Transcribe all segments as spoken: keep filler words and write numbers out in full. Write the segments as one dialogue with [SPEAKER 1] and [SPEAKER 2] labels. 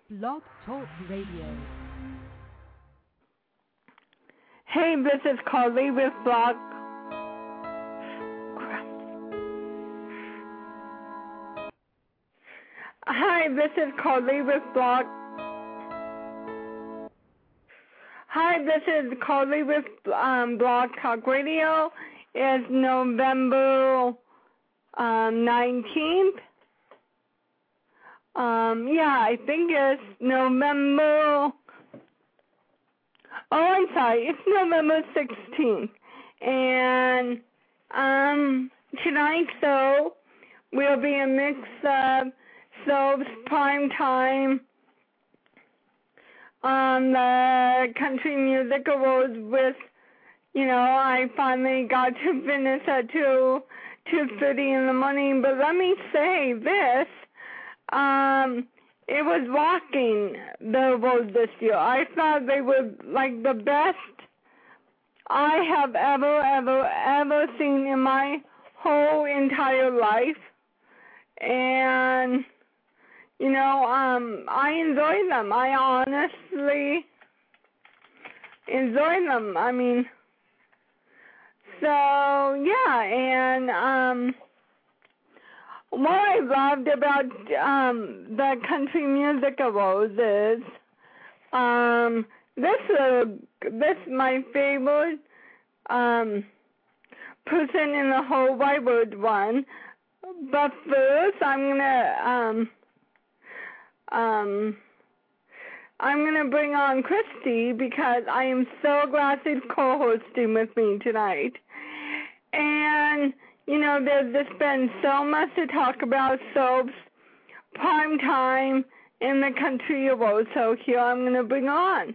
[SPEAKER 1] Blog Talk Radio.
[SPEAKER 2] Hey, this is Carly with Blog. Hi, this is Carly with Blog. Hi, this is Carly with um, Blog Talk Radio. It's November um, nineteenth. Um, yeah, I think it's November. Oh, I'm sorry. It's November sixteenth. And um, tonight, so we'll be a mix of soaps, prime time, on the Country Music Awards with, you know, I finally got to finish at two thirty in the morning. But let me say this. Um, it was rocking, the awards this year. I thought they were like the best I have ever, ever, ever seen in my whole entire life. And, you know, um, I enjoy them. I honestly enjoy them. I mean, so, yeah, and, um... what I loved about um, the Country Music Awards is um, this uh, this my favorite um, person in the whole wide world won. But first, I'm gonna um, um, I'm gonna bring on Christy because I am so glad she's co-hosting with me tonight. And you know, there's just been so much to talk about soaps, prime time, in the Country Awards. So here I'm going to bring on.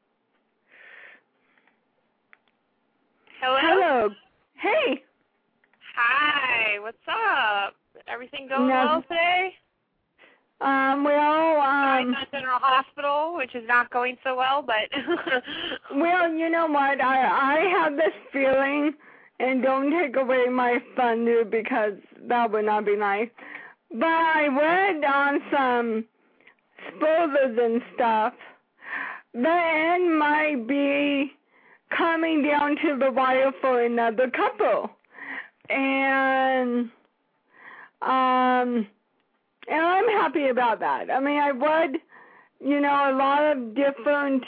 [SPEAKER 3] Hello.
[SPEAKER 2] Hello. Hey.
[SPEAKER 3] Hi. What's up? Everything going
[SPEAKER 2] no,
[SPEAKER 3] well today?
[SPEAKER 2] Um. Well. Um.
[SPEAKER 3] Sorry, General Hospital, which is not going so well, but.
[SPEAKER 2] Well, you know what? I I have this feeling. And don't take away my thunder because that would not be nice. But I read on some spoilers and stuff, the end might be coming down to the wire for another couple. And um, and I'm happy about that. I mean, I read, you know, a lot of different,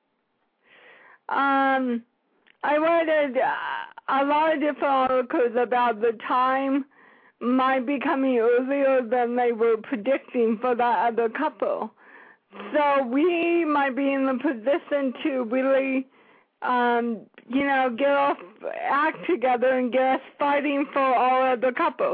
[SPEAKER 2] um, I read a, a lot of different articles about the time might be coming earlier than they were predicting for that other couple. So we might be in the position to really, um, you know, get our act together and get us fighting for our other couple.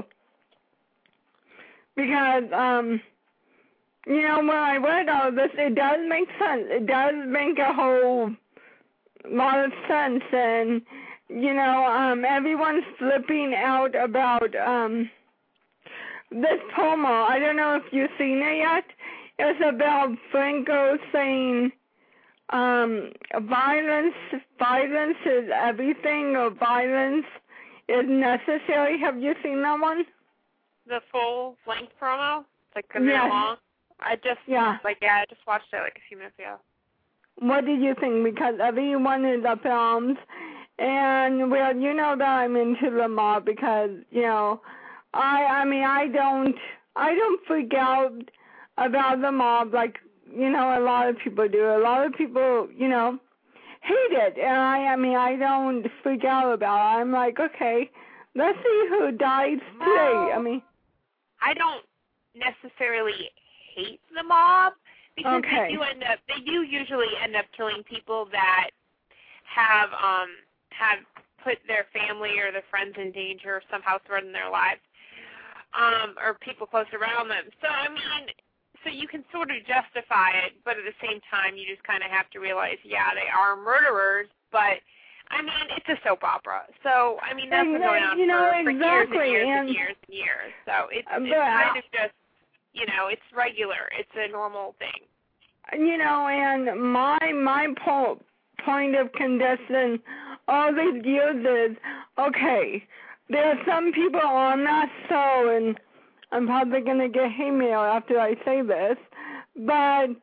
[SPEAKER 2] Because, um, you know, when I read all this, it does make sense. It does make a whole lot of sense. And, you know, um, everyone's flipping out about um, this promo. I don't know if you've seen it yet. It's about Franco saying um, violence, violence is everything, or violence is necessary. Have you seen that one?
[SPEAKER 3] The full length promo? It's like a minute
[SPEAKER 2] yes.
[SPEAKER 3] long? I just,
[SPEAKER 2] yeah.
[SPEAKER 3] like, yeah, I just watched it like a few minutes ago.
[SPEAKER 2] What did you think? Because everyone is up in arms. And, well, you know that I'm into the mob because, you know, I I mean, I don't, I don't freak out about the mob like, you know, a lot of people do. A lot of people, you know, hate it. And I, I mean, I don't freak out about it. I'm like, okay, let's see who dies today.
[SPEAKER 3] Well,
[SPEAKER 2] I mean,
[SPEAKER 3] I don't necessarily hate the mob because
[SPEAKER 2] okay.
[SPEAKER 3] they do end up, they do usually end up killing people that have, um, have put their family or their friends in danger or somehow threatened their lives, um, or people close around them. So, I mean, so you can sort of justify it, but at the same time, you just kind of have to realize, yeah, they are murderers, but, I mean, it's a soap opera. So, I mean, that's been going on
[SPEAKER 2] you know,
[SPEAKER 3] for,
[SPEAKER 2] exactly.
[SPEAKER 3] for years and years
[SPEAKER 2] and,
[SPEAKER 3] and years and years. So, it's,
[SPEAKER 2] but,
[SPEAKER 3] it's kind of just, you know, it's regular. It's a normal thing.
[SPEAKER 2] You know, and my, my po- point of contention all these years is, okay, there are some people on that show, and I'm probably going to get hate mail after I say this, but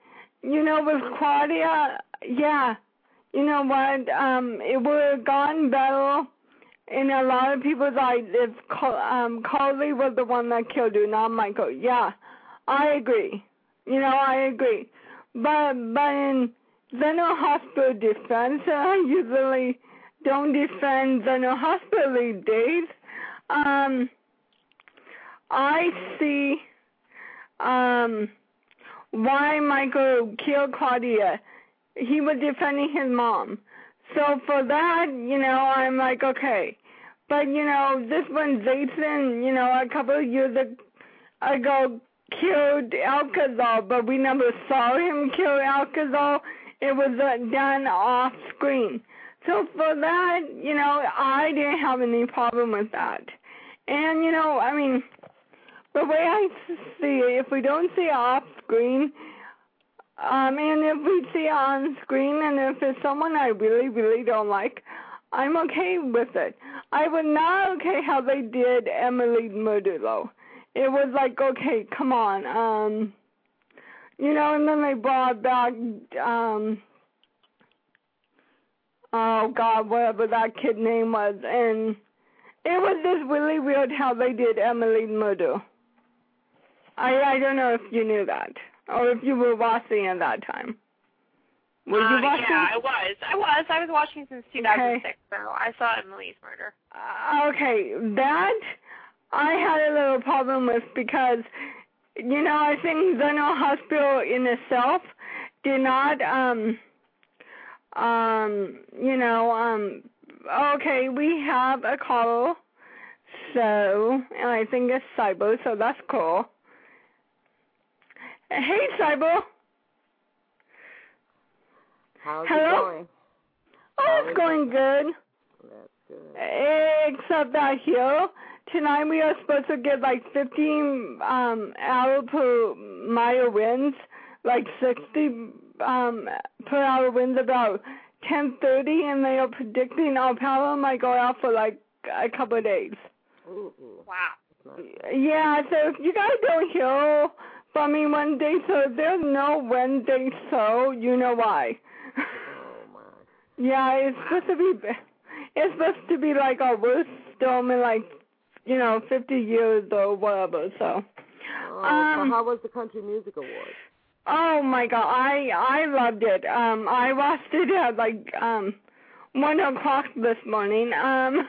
[SPEAKER 2] you know, with Claudia, yeah, you know what? Um, it would have gone better in a lot of people's eyes if um, Carly was the one that killed her, not Michael. Yeah, I agree. You know, I agree. But but in General Hospital defense, and I usually don't defend General Hospital these days. Um, I see um, why Michael killed Claudia. He was defending his mom. So for that, you know, I'm like, okay. But, you know, this one, Jason, you know, a couple of years ago killed Alcazar, but we never saw him kill Alcazar. It was uh, done off screen. So for that, you know, I didn't have any problem with that. And, you know, I mean, the way I see it, if we don't see it off screen, um, and if we see it on screen, and if it's someone I really, really don't like, I'm okay with it. I was not okay how they did Emily murder, though. It was like, okay, come on. Um, you know, and then they brought back, um, oh, God, whatever that kid name was, and it was just really weird how they did Emily murder. I I don't know if you knew that, or if you were watching at that time. Were you
[SPEAKER 3] uh,
[SPEAKER 2] watching?
[SPEAKER 3] Yeah, I was. I was. I was watching since two thousand six, okay. So I saw Emily's murder.
[SPEAKER 2] Uh, okay, that I had a little problem with because, you know, I think General Hospital in itself did not, um, um, you know, um, okay, we have a call, so, and I think it's Cyber, so that's cool. Hey, Cyber.
[SPEAKER 4] How's
[SPEAKER 2] Hello?
[SPEAKER 4] it going?
[SPEAKER 2] Oh,
[SPEAKER 4] How
[SPEAKER 2] it's going good.
[SPEAKER 4] That's good.
[SPEAKER 2] Except that here, tonight we are supposed to get like fifteen um, hour per mile winds, like sixty um, per hour winds about ten thirty, and they are predicting our power might go out for like a couple of days.
[SPEAKER 4] Ooh, ooh.
[SPEAKER 3] Wow.
[SPEAKER 2] Yeah, so if you guys don't hear from me one day, so if there's no Wednesday, so you know why.
[SPEAKER 4] Oh, my.
[SPEAKER 2] Yeah, it's supposed to be, it's supposed to be like our worst storm in like, you know, fifty years or whatever, so.
[SPEAKER 4] Oh,
[SPEAKER 2] um,
[SPEAKER 4] so how was the Country Music Awards?
[SPEAKER 2] Oh my God, I, I loved it. Um, I watched it at like, um, one o'clock this morning. Um,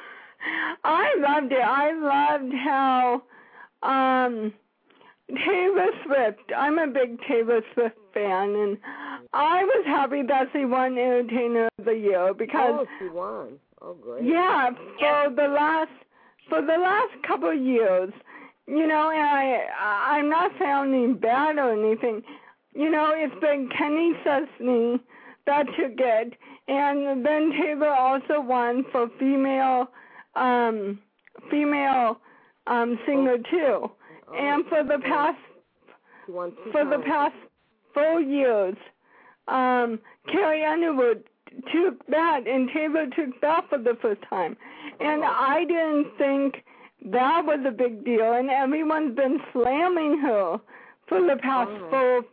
[SPEAKER 2] I loved it. I loved how, um, Taylor Swift, I'm a big Taylor Swift fan, and I was happy that she won Entertainer of the Year because
[SPEAKER 4] Oh, she won. Oh, great.
[SPEAKER 2] yeah, for the last for the last couple of years, you know, and I I'm not sounding bad or anything. You know, it's been Kenny Chesney that took it, and then Taylor also won for female um female um singer too.
[SPEAKER 4] Oh,
[SPEAKER 2] And for the past
[SPEAKER 4] she won two
[SPEAKER 2] for
[SPEAKER 4] times.
[SPEAKER 2] the past four years, um, Carrie Underwood took that, and Taylor took that for the first time. And
[SPEAKER 4] Oh.
[SPEAKER 2] I didn't think that was a big deal, and everyone's been slamming her for the past
[SPEAKER 4] Oh.
[SPEAKER 2] four.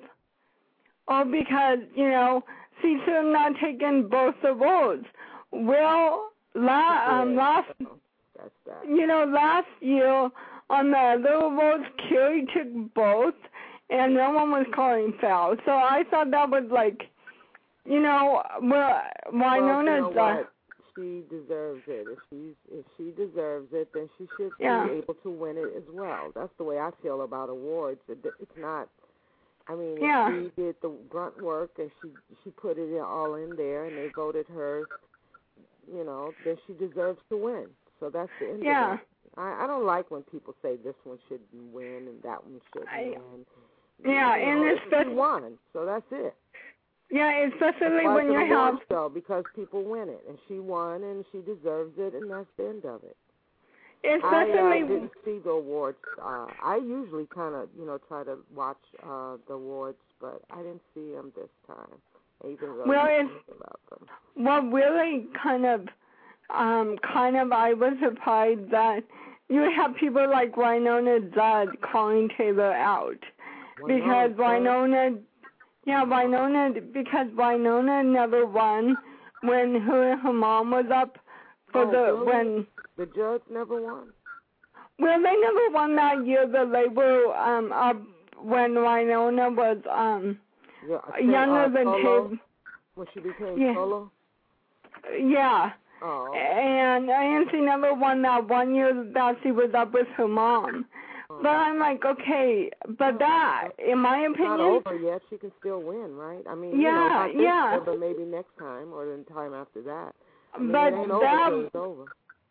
[SPEAKER 2] Oh, because you know she should have not taken both awards. Well, la- um, last
[SPEAKER 4] That's that.
[SPEAKER 2] you know last year. On the other awards, Carrie took both, and no one was calling foul. So I thought that was like, you know, well, Winona's.
[SPEAKER 4] Well, you know
[SPEAKER 2] uh,
[SPEAKER 4] what? She deserves it. If she's if she deserves it, then she should
[SPEAKER 2] Yeah.
[SPEAKER 4] be able to win it as well. That's the way I feel about awards. It, it's not. I mean,
[SPEAKER 2] Yeah.
[SPEAKER 4] she did the grunt work, and she she put it all in there, and they voted her. You know, then she deserves to win. So that's the end
[SPEAKER 2] Yeah.
[SPEAKER 4] of it. I, I don't like when people say this one shouldn't win and that one shouldn't
[SPEAKER 2] I-
[SPEAKER 4] win.
[SPEAKER 2] Yeah,
[SPEAKER 4] you
[SPEAKER 2] and
[SPEAKER 4] know,
[SPEAKER 2] especially-
[SPEAKER 4] she won, so that's it.
[SPEAKER 2] Yeah, especially
[SPEAKER 4] Why
[SPEAKER 2] when
[SPEAKER 4] it's
[SPEAKER 2] you
[SPEAKER 4] an
[SPEAKER 2] have.
[SPEAKER 4] award show, because people win it, and she won, and she deserves it, and that's the end of it.
[SPEAKER 2] Especially.
[SPEAKER 4] I uh, didn't see the awards. Uh, I usually kind of, you know, try to watch uh, the awards, but I didn't see them this time. I even wrote
[SPEAKER 2] Well, it's,
[SPEAKER 4] about them.
[SPEAKER 2] what really kind of, um, kind of, I was surprised that you have people like Winona Judd calling Taylor out. Because
[SPEAKER 4] Winona Judd?
[SPEAKER 2] Winona, Yeah, Winona, because Winona never won when her her mom was up for
[SPEAKER 4] oh,
[SPEAKER 2] the
[SPEAKER 4] really?
[SPEAKER 2] when.
[SPEAKER 4] The judge never won.
[SPEAKER 2] Well, they never won that year. The they were um up when Winona was um
[SPEAKER 4] Yeah,
[SPEAKER 2] younger
[SPEAKER 4] uh,
[SPEAKER 2] than
[SPEAKER 4] solo,
[SPEAKER 2] Tab.
[SPEAKER 4] when she became
[SPEAKER 2] Yeah.
[SPEAKER 4] solo.
[SPEAKER 2] Yeah.
[SPEAKER 4] Oh.
[SPEAKER 2] And and she never won that one year that she was up with her mom.
[SPEAKER 4] oh.
[SPEAKER 2] But I'm like, okay, but that, in my opinion,
[SPEAKER 4] Not over yet. She can still win, right? I mean,
[SPEAKER 2] yeah,
[SPEAKER 4] you know, not this
[SPEAKER 2] yeah.
[SPEAKER 4] year, but maybe next time or the time after that. I mean,
[SPEAKER 2] but
[SPEAKER 4] it ain't
[SPEAKER 2] that,
[SPEAKER 4] over till it's over.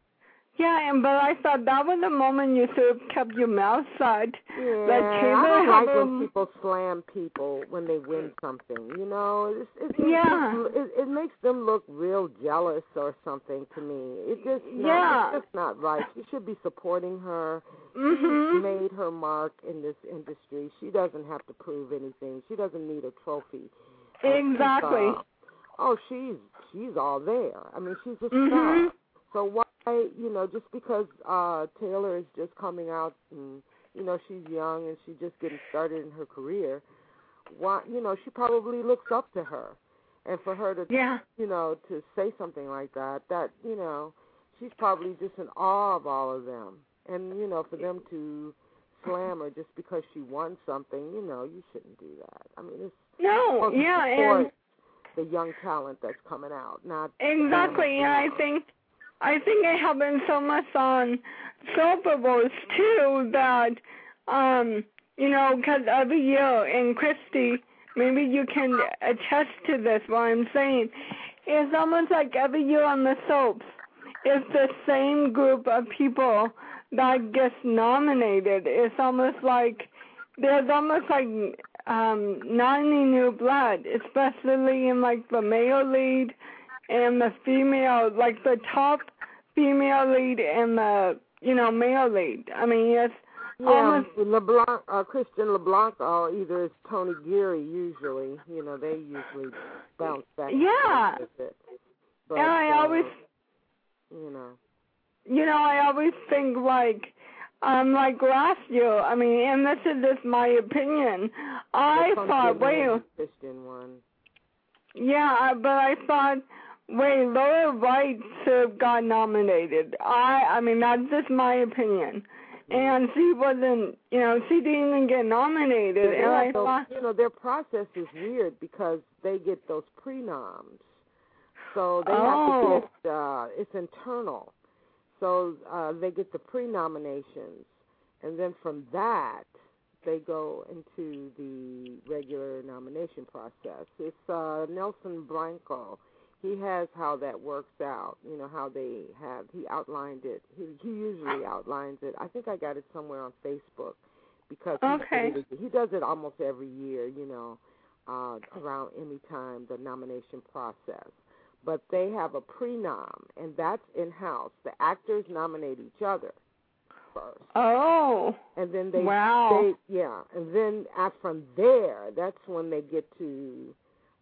[SPEAKER 2] yeah, and but I thought that was the moment you should have kept your mouth shut.
[SPEAKER 4] Yeah,
[SPEAKER 2] Let
[SPEAKER 4] I
[SPEAKER 2] Taylor
[SPEAKER 4] don't
[SPEAKER 2] have
[SPEAKER 4] like
[SPEAKER 2] a,
[SPEAKER 4] when people slam people when they win something. You know, it's, it's,
[SPEAKER 2] yeah.
[SPEAKER 4] it's, it, it makes them look real jealous or something to me. It just not,
[SPEAKER 2] Yeah.
[SPEAKER 4] it's just not right. You should be supporting her.
[SPEAKER 2] Mhm.
[SPEAKER 4] She's made her mark in this industry. She doesn't have to prove anything. She doesn't need a trophy.
[SPEAKER 2] Exactly.
[SPEAKER 4] Uh, oh, she's she's all there. I mean, she's a
[SPEAKER 2] Mhm.
[SPEAKER 4] star. So why, you know, just because uh, Taylor is just coming out and, you know, she's young and she's just getting started in her career, why, you know, she probably looks up to her. And for her to,
[SPEAKER 2] yeah.
[SPEAKER 4] you know, to say something like that, that, you know, she's probably just in awe of all of them. And, you know, for them to slam her just because she won something, you know, you shouldn't do that. I mean, it's
[SPEAKER 2] No, yeah,
[SPEAKER 4] support
[SPEAKER 2] and
[SPEAKER 4] the young talent that's coming out, not
[SPEAKER 2] exactly, and I think I think it happens so much on soap operas too that um you know, because every year, and Christy, maybe you can attest to this. What I'm saying, it's almost like every year on the soaps, it's the same group of people that gets nominated. It's almost like there's almost like um not any new blood, especially in like the male lead and the female, like the top female lead and the, you know, male lead. I mean, it's
[SPEAKER 4] yeah,
[SPEAKER 2] almost
[SPEAKER 4] LeBlanc, uh, Christian LeBlanc, or either it's Tony Geary. Usually, you know, they usually bounce back.
[SPEAKER 2] yeah.
[SPEAKER 4] With it. But,
[SPEAKER 2] And I
[SPEAKER 4] uh,
[SPEAKER 2] always,
[SPEAKER 4] you know,
[SPEAKER 2] you know, I always think like, um, like last year. I mean, and this is just my opinion. I thought, wait,
[SPEAKER 4] Christian one.
[SPEAKER 2] yeah, I- but I thought, wait, Laura Wright should have got nominated. I, I mean, that's just my opinion. And she wasn't, you know, she didn't even get nominated.
[SPEAKER 4] Yeah,
[SPEAKER 2] and I
[SPEAKER 4] those,
[SPEAKER 2] thought,
[SPEAKER 4] you know, their process is weird because they get those pre-noms. So they
[SPEAKER 2] oh.
[SPEAKER 4] have to get, uh, it's internal. So uh, they get the pre-nominations. And then from that, they go into the regular nomination process. It's uh, Nelson Blanco. He has how that works out, you know, how they have, he outlined it. He, he usually outlines it. I think I got it somewhere on Facebook because
[SPEAKER 2] okay.
[SPEAKER 4] he, he does it almost every year, you know, uh, around Emmy time, the nomination process. But they have a pre-nom, and that's in-house. The actors nominate each other first.
[SPEAKER 2] Oh.
[SPEAKER 4] And then they,
[SPEAKER 2] wow.
[SPEAKER 4] they yeah, and then uh, from there, that's when they get to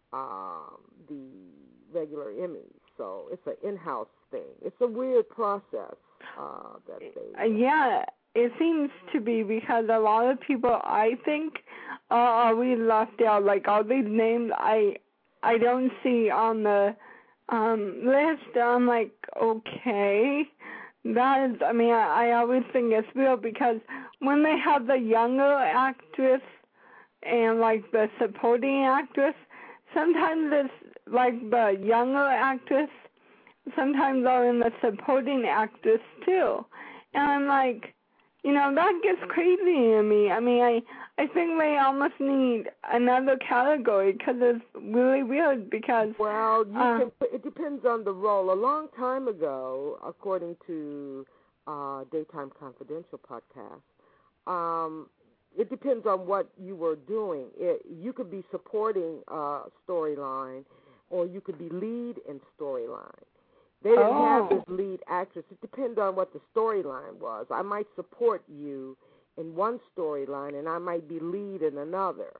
[SPEAKER 4] um, the regular Emmys. So it's an in-house thing. It's a weird process uh, that they...
[SPEAKER 2] Uh, yeah, it seems to be because a lot of people, I think, uh, are we left out. Like all these names I I don't see on the um, list. I'm like, okay. That is, I mean, I, I always think it's real because when they have the younger actress and like the supporting actress, sometimes it's like the younger actress, sometimes are in the supporting actress too. And I'm like, you know, that gets crazy to me. I mean, I, I think they almost need another category because it's really weird because...
[SPEAKER 4] Well, you
[SPEAKER 2] uh,
[SPEAKER 4] can, it depends on the role. A long time ago, according to uh, Daytime Confidential podcast, um, it depends on what you were doing. It, you could be supporting uh, storyline, or you could be lead in storyline. They didn't
[SPEAKER 2] oh.
[SPEAKER 4] have this lead actress. It depends on what the storyline was. I might support you in one storyline, and I might be lead in another.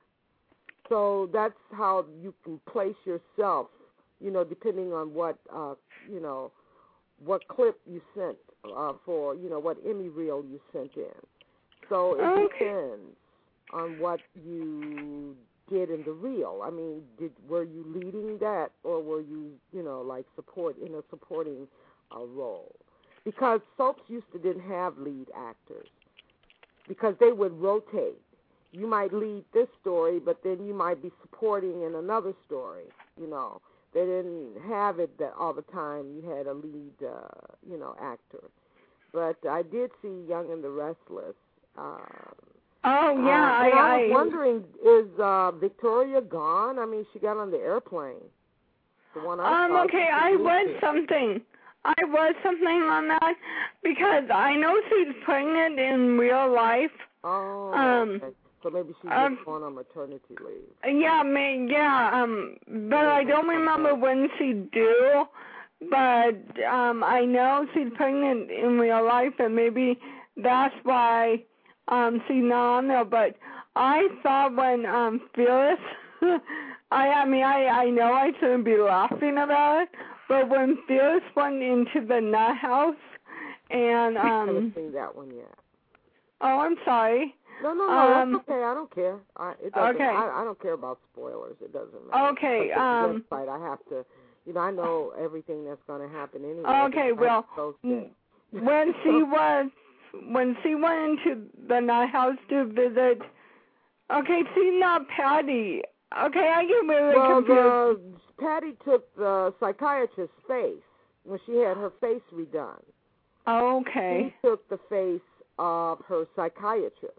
[SPEAKER 4] So that's how you can place yourself, you know, depending on what, uh, you know, what clip you sent uh, for, you know, what Emmy reel you sent in. So it
[SPEAKER 2] okay.
[SPEAKER 4] depends on what you did in the reel? I mean, did were you leading that, or were you, you know, like support in a supporting uh, role? Because soaps used to didn't have lead actors because they would rotate. You might lead this story, but then you might be supporting in another story. You know, they didn't have it that all the time. You had a lead, uh, you know, actor. But I did see Young and the Restless. Uh,
[SPEAKER 2] oh yeah,
[SPEAKER 4] uh,
[SPEAKER 2] I,
[SPEAKER 4] I was
[SPEAKER 2] I
[SPEAKER 4] wondering, is uh, Victoria gone? I mean, she got on the airplane. The one I
[SPEAKER 2] um
[SPEAKER 4] saw,
[SPEAKER 2] okay,
[SPEAKER 4] she
[SPEAKER 2] I
[SPEAKER 4] was
[SPEAKER 2] read
[SPEAKER 4] missing.
[SPEAKER 2] something. I read something on that because I know she's pregnant in real life.
[SPEAKER 4] Oh,
[SPEAKER 2] Um,
[SPEAKER 4] okay. So maybe she's
[SPEAKER 2] um,
[SPEAKER 4] just going on maternity leave.
[SPEAKER 2] Yeah, me, yeah, um, but I don't remember when she due. But um, I know she's pregnant in real life, and maybe that's why um she's not on there. But I thought when um Phyllis, I, I mean, I, I know I shouldn't be laughing about it, but when Phyllis went into the nut house, and
[SPEAKER 4] I
[SPEAKER 2] um,
[SPEAKER 4] haven't seen that one yet.
[SPEAKER 2] oh, I'm sorry.
[SPEAKER 4] No, no, no,
[SPEAKER 2] Um,
[SPEAKER 4] that's okay. I don't care. I, it doesn't,
[SPEAKER 2] okay.
[SPEAKER 4] I, I don't care about spoilers. It doesn't matter.
[SPEAKER 2] Okay,
[SPEAKER 4] But the
[SPEAKER 2] um,
[SPEAKER 4] website, I have to, you know, I know everything that's going to happen anyway.
[SPEAKER 2] Okay,
[SPEAKER 4] because I
[SPEAKER 2] well,
[SPEAKER 4] post it.
[SPEAKER 2] when she was, when she went into the nut house to visit, okay, she's not Patty. Okay, I get really
[SPEAKER 4] Well,
[SPEAKER 2] confused.
[SPEAKER 4] the, Patty took the psychiatrist's face when she had her face redone.
[SPEAKER 2] Okay.
[SPEAKER 4] She took the face of her psychiatrist.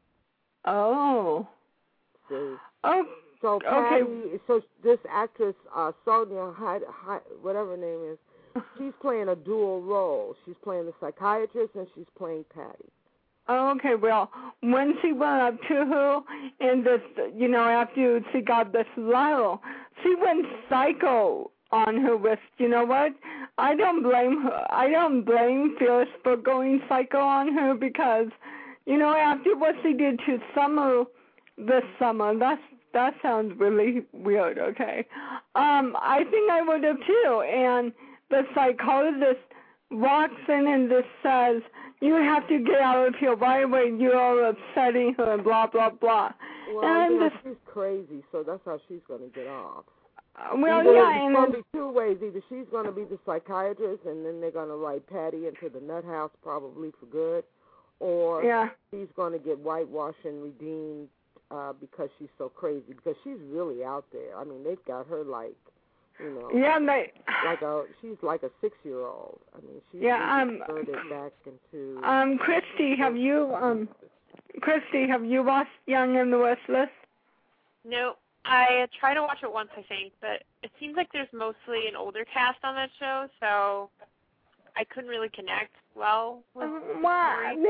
[SPEAKER 2] Oh.
[SPEAKER 4] See?
[SPEAKER 2] Oh.
[SPEAKER 4] So Patty,
[SPEAKER 2] Okay.
[SPEAKER 4] so this actress, uh, Sonia, Hyde, Hyde, whatever her name is, she's playing a dual role. She's playing the psychiatrist and she's playing Patty.
[SPEAKER 2] Okay, well, when she went up to her and this, you know, after she got this letter, she went psycho on her with, you know what? I don't blame her. I don't blame Phyllis for going psycho on her because, you know, after what she did to Summer this summer, that's that sounds really weird, okay? Um, I think I would have too. And the psychologist walks in and just says, you have to get out of here right away. You're upsetting her, and blah, blah, blah.
[SPEAKER 4] Well,
[SPEAKER 2] and
[SPEAKER 4] you know,
[SPEAKER 2] this,
[SPEAKER 4] she's crazy, so that's how she's going to get off.
[SPEAKER 2] uh, well,
[SPEAKER 4] Either
[SPEAKER 2] yeah,
[SPEAKER 4] it's
[SPEAKER 2] and
[SPEAKER 4] going
[SPEAKER 2] then,
[SPEAKER 4] to be two ways. Either she's going to be the psychiatrist, and then they're going to write Patty into the nut house probably for good, or
[SPEAKER 2] yeah.
[SPEAKER 4] she's going to get whitewashed and redeemed uh, because she's so crazy, because she's really out there. I mean, they've got her like, you know,
[SPEAKER 2] Yeah, they,
[SPEAKER 4] like a she's like a six-year-old. I mean, she's
[SPEAKER 2] yeah,
[SPEAKER 4] really
[SPEAKER 2] um,
[SPEAKER 4] turned it back into.
[SPEAKER 2] um, Christy, have you, um, Christy, have you watched Young and the Restless?
[SPEAKER 3] No, I tried to watch it once, I think, but it seems like there's mostly an older cast on that show, so I couldn't really connect well with
[SPEAKER 2] Um,
[SPEAKER 3] the
[SPEAKER 2] well,
[SPEAKER 3] story.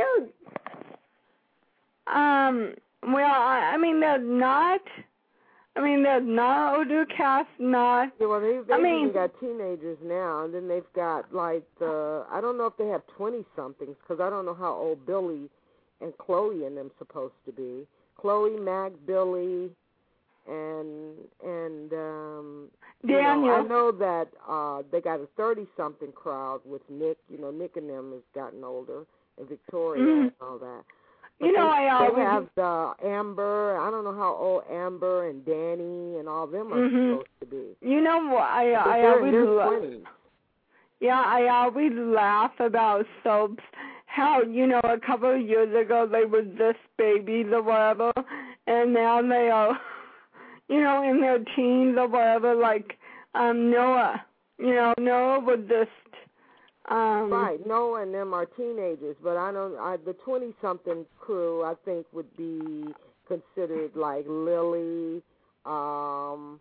[SPEAKER 2] they're, um, well, I, I mean, they're not, I mean, they're not older cast, not,
[SPEAKER 4] Yeah, well, they, they've
[SPEAKER 2] I mean,
[SPEAKER 4] even got teenagers now, and then they've got, like, the, I don't know if they have twenty-somethings, because I don't know how old Billy and Chloe and them supposed to be. Chloe, Mac, Billy, and, and, um,
[SPEAKER 2] Daniel.
[SPEAKER 4] you know, I know that uh, they got a thirty-something crowd with Nick. You know, Nick and them has gotten older, and Victoria
[SPEAKER 2] Mhm.
[SPEAKER 4] and all that. But
[SPEAKER 2] You know,
[SPEAKER 4] they,
[SPEAKER 2] I always,
[SPEAKER 4] they have the Amber. I don't know how old Amber and Danny and all them are
[SPEAKER 2] Mhm.
[SPEAKER 4] supposed to be.
[SPEAKER 2] you know, I,
[SPEAKER 4] But
[SPEAKER 2] I
[SPEAKER 4] they're
[SPEAKER 2] always,
[SPEAKER 4] in their
[SPEAKER 2] la-
[SPEAKER 4] twenties.
[SPEAKER 2] yeah, I always laugh about soaps, how, you know, a couple of years ago they were just babies or whatever, and now they are, you know, in their teens or whatever, like, um, Noah. You know, Noah was just, um,
[SPEAKER 4] Right, Noah and them are teenagers, but I don't. I, the twenty-something crew, I think, would be considered like Lily. Um,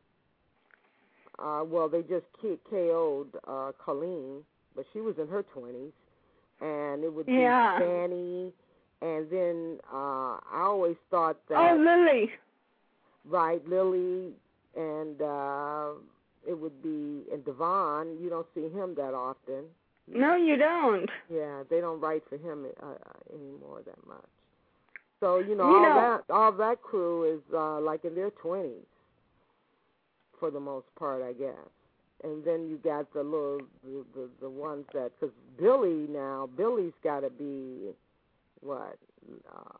[SPEAKER 4] uh, well, they just K O'd uh, Colleen, but she was in her twenties, and it would be
[SPEAKER 2] Yeah.
[SPEAKER 4] Fanny, and then uh, I always thought that
[SPEAKER 2] oh, Lily.
[SPEAKER 4] right, Lily, and uh, it would be and Devon. You don't see him that often.
[SPEAKER 2] No, you don't.
[SPEAKER 4] Yeah, they don't write for him uh, anymore that much. So you know,
[SPEAKER 2] You
[SPEAKER 4] all
[SPEAKER 2] know-
[SPEAKER 4] that all that crew is uh, like in their twenties for the most part, I guess. And then you got the little the the, the ones that because Billy now Billy's got to be what uh,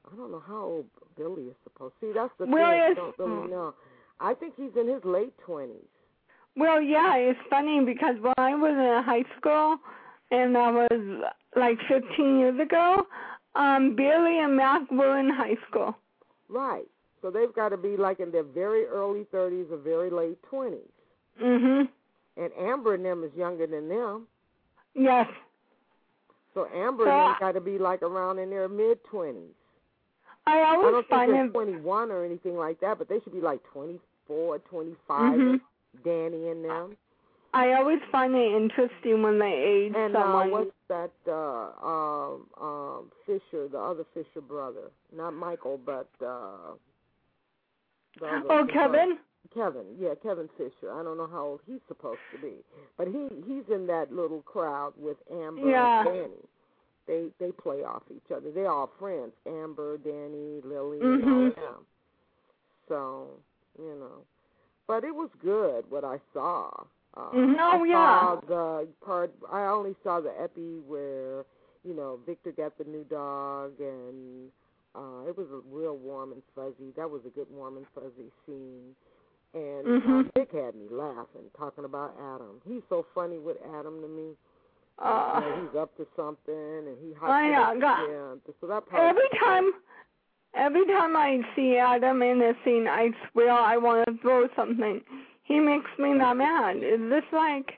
[SPEAKER 4] I don't know how old Billy is supposed to. See, that's the
[SPEAKER 2] well,
[SPEAKER 4] thing. I
[SPEAKER 2] it's,
[SPEAKER 4] don't really know. I think he's in his late twenties.
[SPEAKER 2] Well, yeah, it's funny because when I was in high school, and that was like fifteen years ago, um, Billy and Mac were in high school.
[SPEAKER 4] Right. So they've got to be like in their very early thirties or very late twenties.
[SPEAKER 2] Mhm.
[SPEAKER 4] And Amber and them is younger than them.
[SPEAKER 2] Yes.
[SPEAKER 4] So Amber
[SPEAKER 2] So,
[SPEAKER 4] and them got to be like around in their mid-twenties.
[SPEAKER 2] I
[SPEAKER 4] I
[SPEAKER 2] always
[SPEAKER 4] don't think
[SPEAKER 2] find
[SPEAKER 4] they're
[SPEAKER 2] it.
[SPEAKER 4] twenty-one or anything like that, but they should be like twenty-four, twenty-five,
[SPEAKER 2] Mhm.
[SPEAKER 4] Danny and them.
[SPEAKER 2] I always find it interesting when they age
[SPEAKER 4] And uh,
[SPEAKER 2] someone.
[SPEAKER 4] what's that, uh, um, um, Fisher, the other Fisher brother. Not Michael, but, uh, the other,
[SPEAKER 2] Oh,
[SPEAKER 4] the
[SPEAKER 2] Kevin?
[SPEAKER 4] brother. Kevin, yeah, Kevin Fisher. I don't know how old he's supposed to be. But he he's in that little crowd with Amber
[SPEAKER 2] Yeah.
[SPEAKER 4] and Danny. They they play off each other. They're all friends. Amber, Danny, Lily,
[SPEAKER 2] Mhm.
[SPEAKER 4] and all of them. So, you know. But it was good what I saw. Uh,
[SPEAKER 2] Mhm. Oh,
[SPEAKER 4] I
[SPEAKER 2] yeah.
[SPEAKER 4] saw the part. I only saw the epi where, you know, Victor got the new dog, and uh, it was a real warm and fuzzy. That was a good warm and fuzzy scene. And uh,
[SPEAKER 2] Mhm.
[SPEAKER 4] Nick had me laughing, talking about Adam. He's so funny with Adam to me.
[SPEAKER 2] Uh,
[SPEAKER 4] you know, he's up to something, and he
[SPEAKER 2] I know. God.
[SPEAKER 4] yeah. So that part
[SPEAKER 2] Every time, every time I see Adam in a scene, I swear I want to throw something. He makes me not mad. Is this like?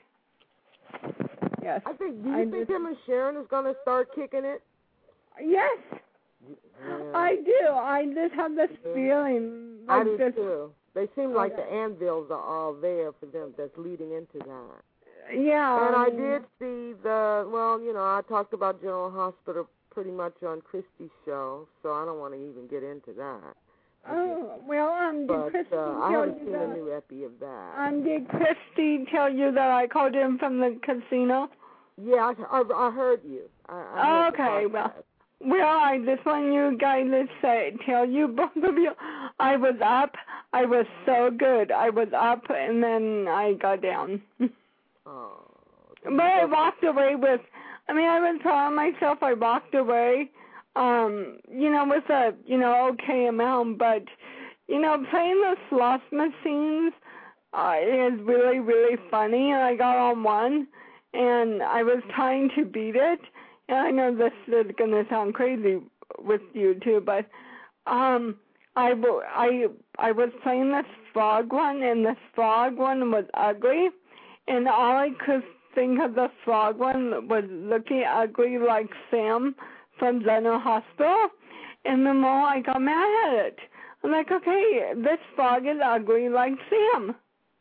[SPEAKER 2] Yes.
[SPEAKER 4] I think. Do you
[SPEAKER 2] I
[SPEAKER 4] think
[SPEAKER 2] just-
[SPEAKER 4] him and Sharon is going to start kicking it?
[SPEAKER 2] Yes,
[SPEAKER 4] Yeah.
[SPEAKER 2] I do. I just have this
[SPEAKER 4] Yeah.
[SPEAKER 2] feeling.
[SPEAKER 4] I
[SPEAKER 2] Like
[SPEAKER 4] do
[SPEAKER 2] this,
[SPEAKER 4] too. They seem like
[SPEAKER 2] Okay.
[SPEAKER 4] the anvils are all there for them. That's leading into that.
[SPEAKER 2] Yeah.
[SPEAKER 4] And I
[SPEAKER 2] mean,
[SPEAKER 4] did see the. Well, you know, I talked about General Hospital pretty much on Christie's show, so I don't want to even get into that.
[SPEAKER 2] Oh well, um, did
[SPEAKER 4] But
[SPEAKER 2] Christy
[SPEAKER 4] uh, I
[SPEAKER 2] tell
[SPEAKER 4] haven't
[SPEAKER 2] you
[SPEAKER 4] seen
[SPEAKER 2] that?
[SPEAKER 4] a new epi of that.
[SPEAKER 2] Um, did Christy tell you that I called him from the casino?
[SPEAKER 4] Yeah, I, I, I heard you. I, I heard the
[SPEAKER 2] Okay, well,
[SPEAKER 4] podcast.
[SPEAKER 2] well, I just want you guys to say, tell you both of you, I was up. I was so good. I was up, and then I got down.
[SPEAKER 4] Oh.
[SPEAKER 2] But I walked away with, I mean, I was proud of myself. I walked away, um, you know, with a, you know, okay amount. But, you know, playing the sloth machines uh, is really, really funny. And I got on one, and I was trying to beat it. And I know this is going to sound crazy with you, too, but um, I, I, I was playing this frog one, and the frog one was ugly. And all I could think of the frog one was looking ugly like Sam from General Hospital. And the more I got mad at it, I'm like, okay, this frog is ugly like Sam.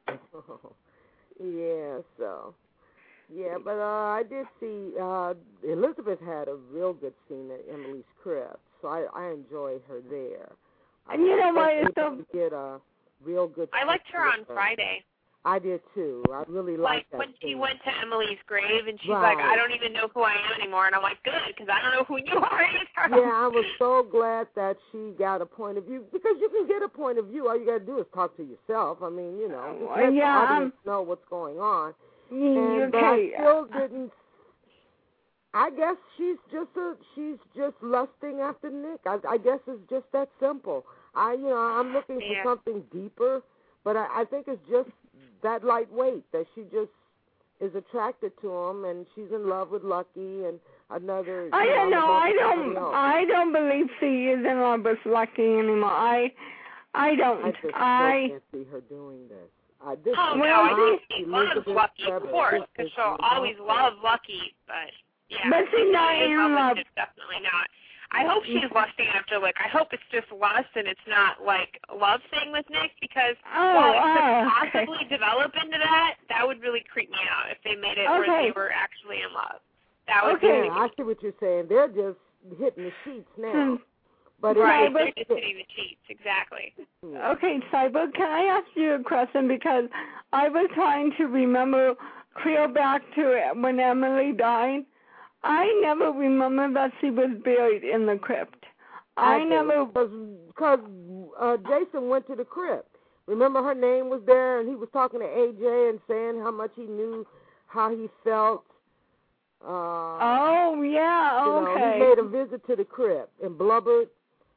[SPEAKER 4] Yeah, so. Yeah, but uh, I did see uh, Elizabeth had a real good scene at Emily's Crib, so I, I enjoyed her there.
[SPEAKER 2] And you know what?
[SPEAKER 4] I
[SPEAKER 2] It's so,
[SPEAKER 4] to get a real good.
[SPEAKER 3] I liked her on
[SPEAKER 4] with her.
[SPEAKER 3] Friday.
[SPEAKER 4] I did too. I really
[SPEAKER 3] Like
[SPEAKER 4] liked that
[SPEAKER 3] when she
[SPEAKER 4] scene.
[SPEAKER 3] went to Emily's grave and she's
[SPEAKER 4] Right.
[SPEAKER 3] like, I don't even know who I am anymore. And I'm like, good, because I don't know who you are either.
[SPEAKER 4] Yeah, I was so glad that she got a point of view, because you can get a point of view. All you got to do is talk to yourself. I mean, you know, just let
[SPEAKER 2] yeah,
[SPEAKER 4] the audience
[SPEAKER 2] um,
[SPEAKER 4] know what's going on.
[SPEAKER 2] you
[SPEAKER 4] And but I
[SPEAKER 2] okay.
[SPEAKER 4] still didn't. I guess she's just a she's just lusting after Nick. I, I guess it's just that simple. I you know I'm looking for
[SPEAKER 3] Yeah.
[SPEAKER 4] something deeper, but I, I think it's just that lightweight that she just is attracted to him, and she's in love with Lucky and another.
[SPEAKER 2] I
[SPEAKER 4] you
[SPEAKER 2] don't know.
[SPEAKER 4] another-
[SPEAKER 2] I don't.
[SPEAKER 4] somebody else.
[SPEAKER 2] I don't believe she is in love with Lucky anymore. I, I don't.
[SPEAKER 4] I just still
[SPEAKER 2] I.
[SPEAKER 4] can't see her doing this. I, this
[SPEAKER 3] Oh,
[SPEAKER 4] is
[SPEAKER 3] no,
[SPEAKER 2] Well,
[SPEAKER 3] I
[SPEAKER 4] not
[SPEAKER 3] think she loves
[SPEAKER 4] Elizabeth
[SPEAKER 3] Lucky,
[SPEAKER 4] Trevor.
[SPEAKER 3] of course,
[SPEAKER 4] This
[SPEAKER 3] because
[SPEAKER 4] is
[SPEAKER 3] she'll
[SPEAKER 4] not
[SPEAKER 3] always
[SPEAKER 4] her.
[SPEAKER 3] love Lucky, but yeah.
[SPEAKER 2] But she's not
[SPEAKER 3] she is
[SPEAKER 2] in
[SPEAKER 3] with
[SPEAKER 2] love.
[SPEAKER 3] Nick, definitely not. I hope she's lusting after, like, I hope it's just lust and it's not, like, a love thing with Nick, because
[SPEAKER 2] Oh,
[SPEAKER 3] while it
[SPEAKER 2] oh,
[SPEAKER 3] could
[SPEAKER 2] okay.
[SPEAKER 3] possibly develop into that, that would really creep me out if they made it where
[SPEAKER 2] Okay.
[SPEAKER 3] they were actually in love. That would
[SPEAKER 2] Okay.
[SPEAKER 4] Yeah, I see what you're saying. They're just hitting the sheets now. But
[SPEAKER 3] be right.
[SPEAKER 2] Yeah, but-
[SPEAKER 3] They're just hitting the cheats, exactly.
[SPEAKER 2] Okay, Cyber, can I ask you a question? Because I was trying to remember, clear back to when Emily died. I never remember that she was buried in the crypt. I,
[SPEAKER 4] do,
[SPEAKER 2] never.
[SPEAKER 4] because uh, Jason went to the crypt. Remember, her name was there, and he was talking to A J and saying how much he knew, how he felt. Uh,
[SPEAKER 2] Oh yeah.
[SPEAKER 4] you know,
[SPEAKER 2] Okay.
[SPEAKER 4] he made a visit to the crypt and blubbered.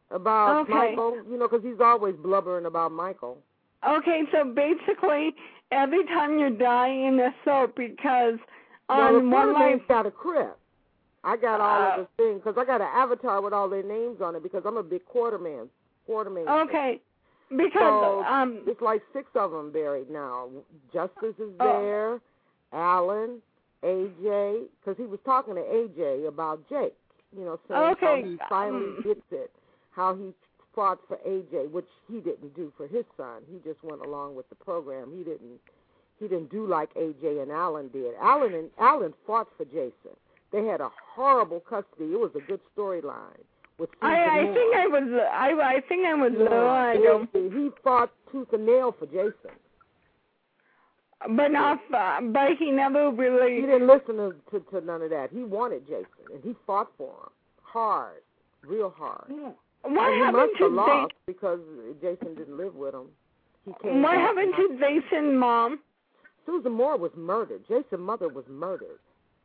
[SPEAKER 4] about
[SPEAKER 2] Okay.
[SPEAKER 4] Michael, you know, because he's always blubbering about Michael.
[SPEAKER 2] Okay, so basically, every time you die in a soap, because
[SPEAKER 4] Well, the
[SPEAKER 2] on one
[SPEAKER 4] Quartermain's
[SPEAKER 2] life,
[SPEAKER 4] got a crypt. I got all
[SPEAKER 2] Uh,
[SPEAKER 4] of the things, because I got an avatar with all their names on it, because I'm a big Quarterman. Quartermain.
[SPEAKER 2] okay, because
[SPEAKER 4] So,
[SPEAKER 2] um,
[SPEAKER 4] it's like six of them buried now. Justice is
[SPEAKER 2] Oh.
[SPEAKER 4] there, Alan, A J, because he was talking to A J about Jake, you know, saying
[SPEAKER 2] Okay,
[SPEAKER 4] how he finally
[SPEAKER 2] um,
[SPEAKER 4] gets it, how he fought for A J, which he didn't do for his son. He just went along with the program. He didn't he didn't do like A J and Alan did. Alan and Alan fought for Jason. They had a horrible custody. It was a good storyline with Susan
[SPEAKER 2] I I
[SPEAKER 4] Moore.
[SPEAKER 2] think I was I I think I was
[SPEAKER 4] Yeah,
[SPEAKER 2] little. I
[SPEAKER 4] he-
[SPEAKER 2] don't,
[SPEAKER 4] he fought tooth and nail for Jason.
[SPEAKER 2] but not uh, but he never
[SPEAKER 4] He
[SPEAKER 2] really.
[SPEAKER 4] didn't listen to, to, to none of that. He wanted Jason, and he fought for him hard, real hard.
[SPEAKER 2] What
[SPEAKER 4] and he
[SPEAKER 2] happened
[SPEAKER 4] must have
[SPEAKER 2] to
[SPEAKER 4] lost because Jason didn't live with him. He
[SPEAKER 2] Jason?
[SPEAKER 4] came
[SPEAKER 2] What
[SPEAKER 4] back
[SPEAKER 2] happened
[SPEAKER 4] and-
[SPEAKER 2] to Jason's mom?
[SPEAKER 4] Susan Moore was murdered. Jason's mother was murdered.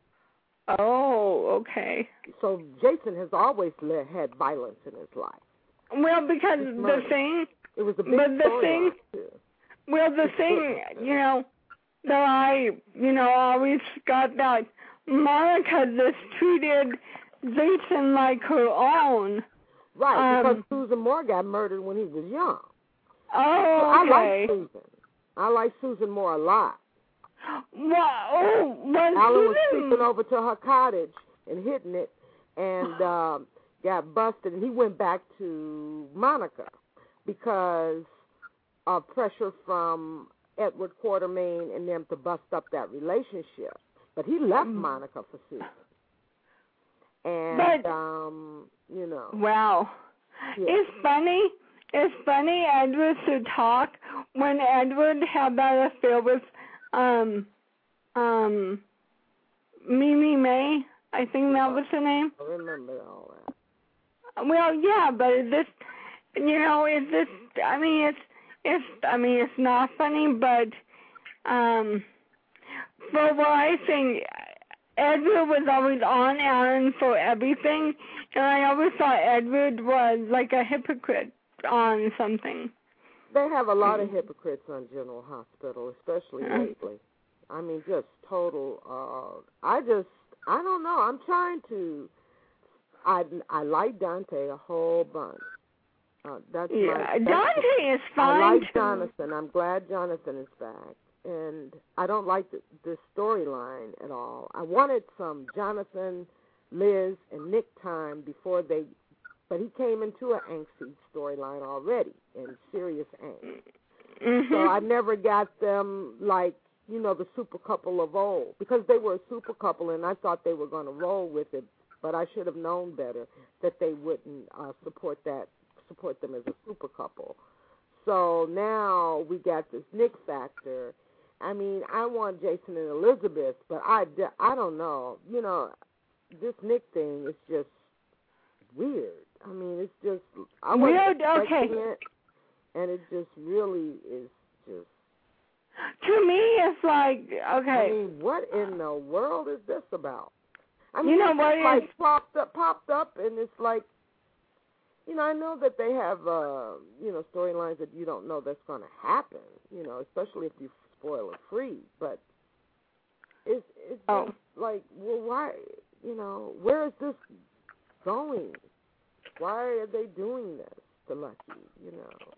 [SPEAKER 2] Oh, okay.
[SPEAKER 4] So Jason has always le- had violence in his life.
[SPEAKER 2] Well, because
[SPEAKER 4] He's
[SPEAKER 2] the
[SPEAKER 4] murdered.
[SPEAKER 2] thing,
[SPEAKER 4] It was a big
[SPEAKER 2] But the
[SPEAKER 4] storyline,
[SPEAKER 2] thing-
[SPEAKER 4] too.
[SPEAKER 2] well, the
[SPEAKER 4] It's
[SPEAKER 2] thing,
[SPEAKER 4] good.
[SPEAKER 2] you know, that I, you know, always got that Monica just treated Jason like her own.
[SPEAKER 4] Right,
[SPEAKER 2] Um,
[SPEAKER 4] because Susan Moore got murdered when he was young. So
[SPEAKER 2] Oh,
[SPEAKER 4] I
[SPEAKER 2] okay.
[SPEAKER 4] like Susan. I like Susan Moore a lot.
[SPEAKER 2] Well, oh, was
[SPEAKER 4] Alan was
[SPEAKER 2] Susan-
[SPEAKER 4] creeping over to her cottage and hitting it and um, got busted, and he went back to Monica because of pressure from Edward Quartermain and them to bust up that relationship. But he left
[SPEAKER 2] Mm.
[SPEAKER 4] Monica for Susan. And,
[SPEAKER 2] But-
[SPEAKER 4] um, you know.
[SPEAKER 2] Wow.
[SPEAKER 4] Yeah.
[SPEAKER 2] It's funny. It's funny Edward should talk when Edward had that affair with um um Mimi May. I think that was her name.
[SPEAKER 4] I remember all that.
[SPEAKER 2] Well, yeah, but it's just, you know, it's just, I mean, it's, it's, I mean, it's not funny, but, um, for what I think, Edward was always on Alan for everything, and I always thought Edward was like a hypocrite on something.
[SPEAKER 4] They have a lot of hypocrites on General Hospital, especially
[SPEAKER 2] Yeah.
[SPEAKER 4] lately. I mean, just total. Uh, I just, I don't know. I'm trying to. I I like Dante a whole bunch. Uh, that's
[SPEAKER 2] Yeah,
[SPEAKER 4] my. That's
[SPEAKER 2] Dante is
[SPEAKER 4] I
[SPEAKER 2] fine
[SPEAKER 4] like
[SPEAKER 2] too.
[SPEAKER 4] Jonathan. I'm glad Jonathan is back, and I don't like the, the storyline at all. I wanted some Jonathan, Liz, and Nick time before they. But he came into an angsty storyline already, in serious angst.
[SPEAKER 2] Mhm.
[SPEAKER 4] So I never got them like, you know, the super couple of old. Because they were a super couple and I thought they were going to roll with it, but I should have known better that they wouldn't uh, support that, support them as a super couple. So now we got this Nick factor. I mean, I want Jason and Elizabeth, but I, I don't know. You know, this Nick thing is just weird. I mean, it's just I wasn't
[SPEAKER 2] Weird,
[SPEAKER 4] expecting
[SPEAKER 2] okay.
[SPEAKER 4] it, and it just really is just.
[SPEAKER 2] To me, it's like,
[SPEAKER 4] I
[SPEAKER 2] okay,
[SPEAKER 4] mean, what in the world is this about? I mean,
[SPEAKER 2] You know
[SPEAKER 4] it's
[SPEAKER 2] what
[SPEAKER 4] just like
[SPEAKER 2] is-
[SPEAKER 4] popped up, popped up, and it's like, you know, I know that they have, uh, you know, storylines that you don't know that's going to happen. You know, especially if you spoil it free. But it's it's just
[SPEAKER 2] Oh.
[SPEAKER 4] like, well, why? You know, where is this going? Why are they doing this to Lucky? You know,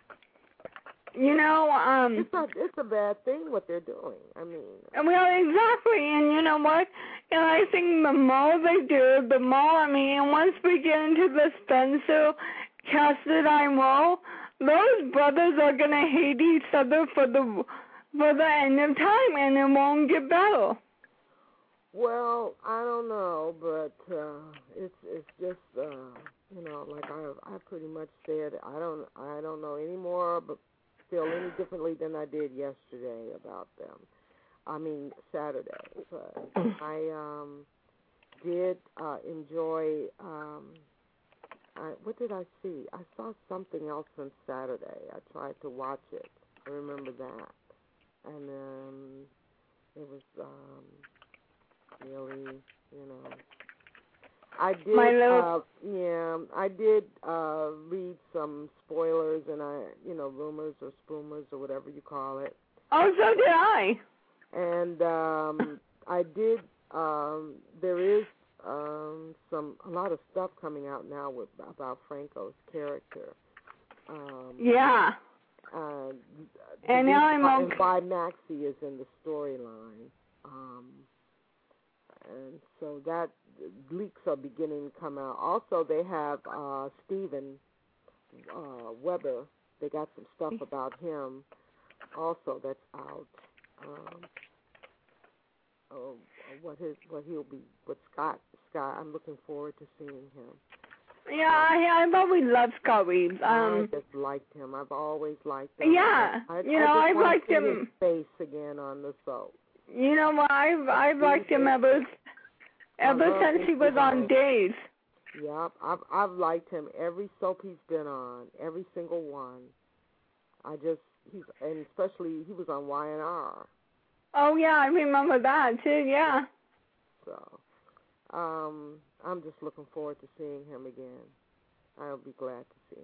[SPEAKER 2] you know, um,
[SPEAKER 4] it's a it's a bad thing what they're doing. I mean,
[SPEAKER 2] well, exactly, and you know what? And I think the more they do, the more, I mean, and once we get into the Spencer Cassidy role, those brothers are going to hate each other for the for the end of time, and it won't get better.
[SPEAKER 4] well, I don't know, but uh, it's it's just uh, you know, like I I pretty much said, I don't I don't know any more, but feel any differently than I did yesterday about them. I mean Saturday, but I um did uh, enjoy. Um, I, what did I see? I saw something else on Saturday. I tried to watch it. I remember that, and um, it was um, really, you know. I did.
[SPEAKER 2] My little...
[SPEAKER 4] uh, yeah, I did uh, read some spoilers and I, you know, rumors or spoomers or whatever you call it.
[SPEAKER 2] Oh, so did I.
[SPEAKER 4] And um, I did. Um, there is um, some a lot of stuff coming out now with about Franco's character. Um,
[SPEAKER 2] Yeah.
[SPEAKER 4] Uh,
[SPEAKER 2] and now I'm
[SPEAKER 4] why,
[SPEAKER 2] okay.
[SPEAKER 4] and why Maxie is in the storyline. Um, and so that leaks are beginning to come out. Also, they have uh, Steven uh, Weber. They got some stuff about him also that's out. Um, oh, what his what he'll be with Scott. Scott. I'm looking forward to seeing him.
[SPEAKER 2] Yeah, I, I've always loved Scott Reeves. Um,
[SPEAKER 4] I just liked him. I've always liked him.
[SPEAKER 2] Yeah,
[SPEAKER 4] I,
[SPEAKER 2] you
[SPEAKER 4] I
[SPEAKER 2] know,
[SPEAKER 4] just
[SPEAKER 2] I've
[SPEAKER 4] want
[SPEAKER 2] liked
[SPEAKER 4] to see
[SPEAKER 2] him.
[SPEAKER 4] his face again on the soap.
[SPEAKER 2] You know what? I've I've liked him ever ever since he was on Days.
[SPEAKER 4] Yep, I've I've liked him every soap he's been on, every single one. I just he's and especially he was on Y and R.
[SPEAKER 2] Oh yeah, I remember that too. Yeah.
[SPEAKER 4] So, um, I'm just looking forward to seeing him again. I'll be glad to see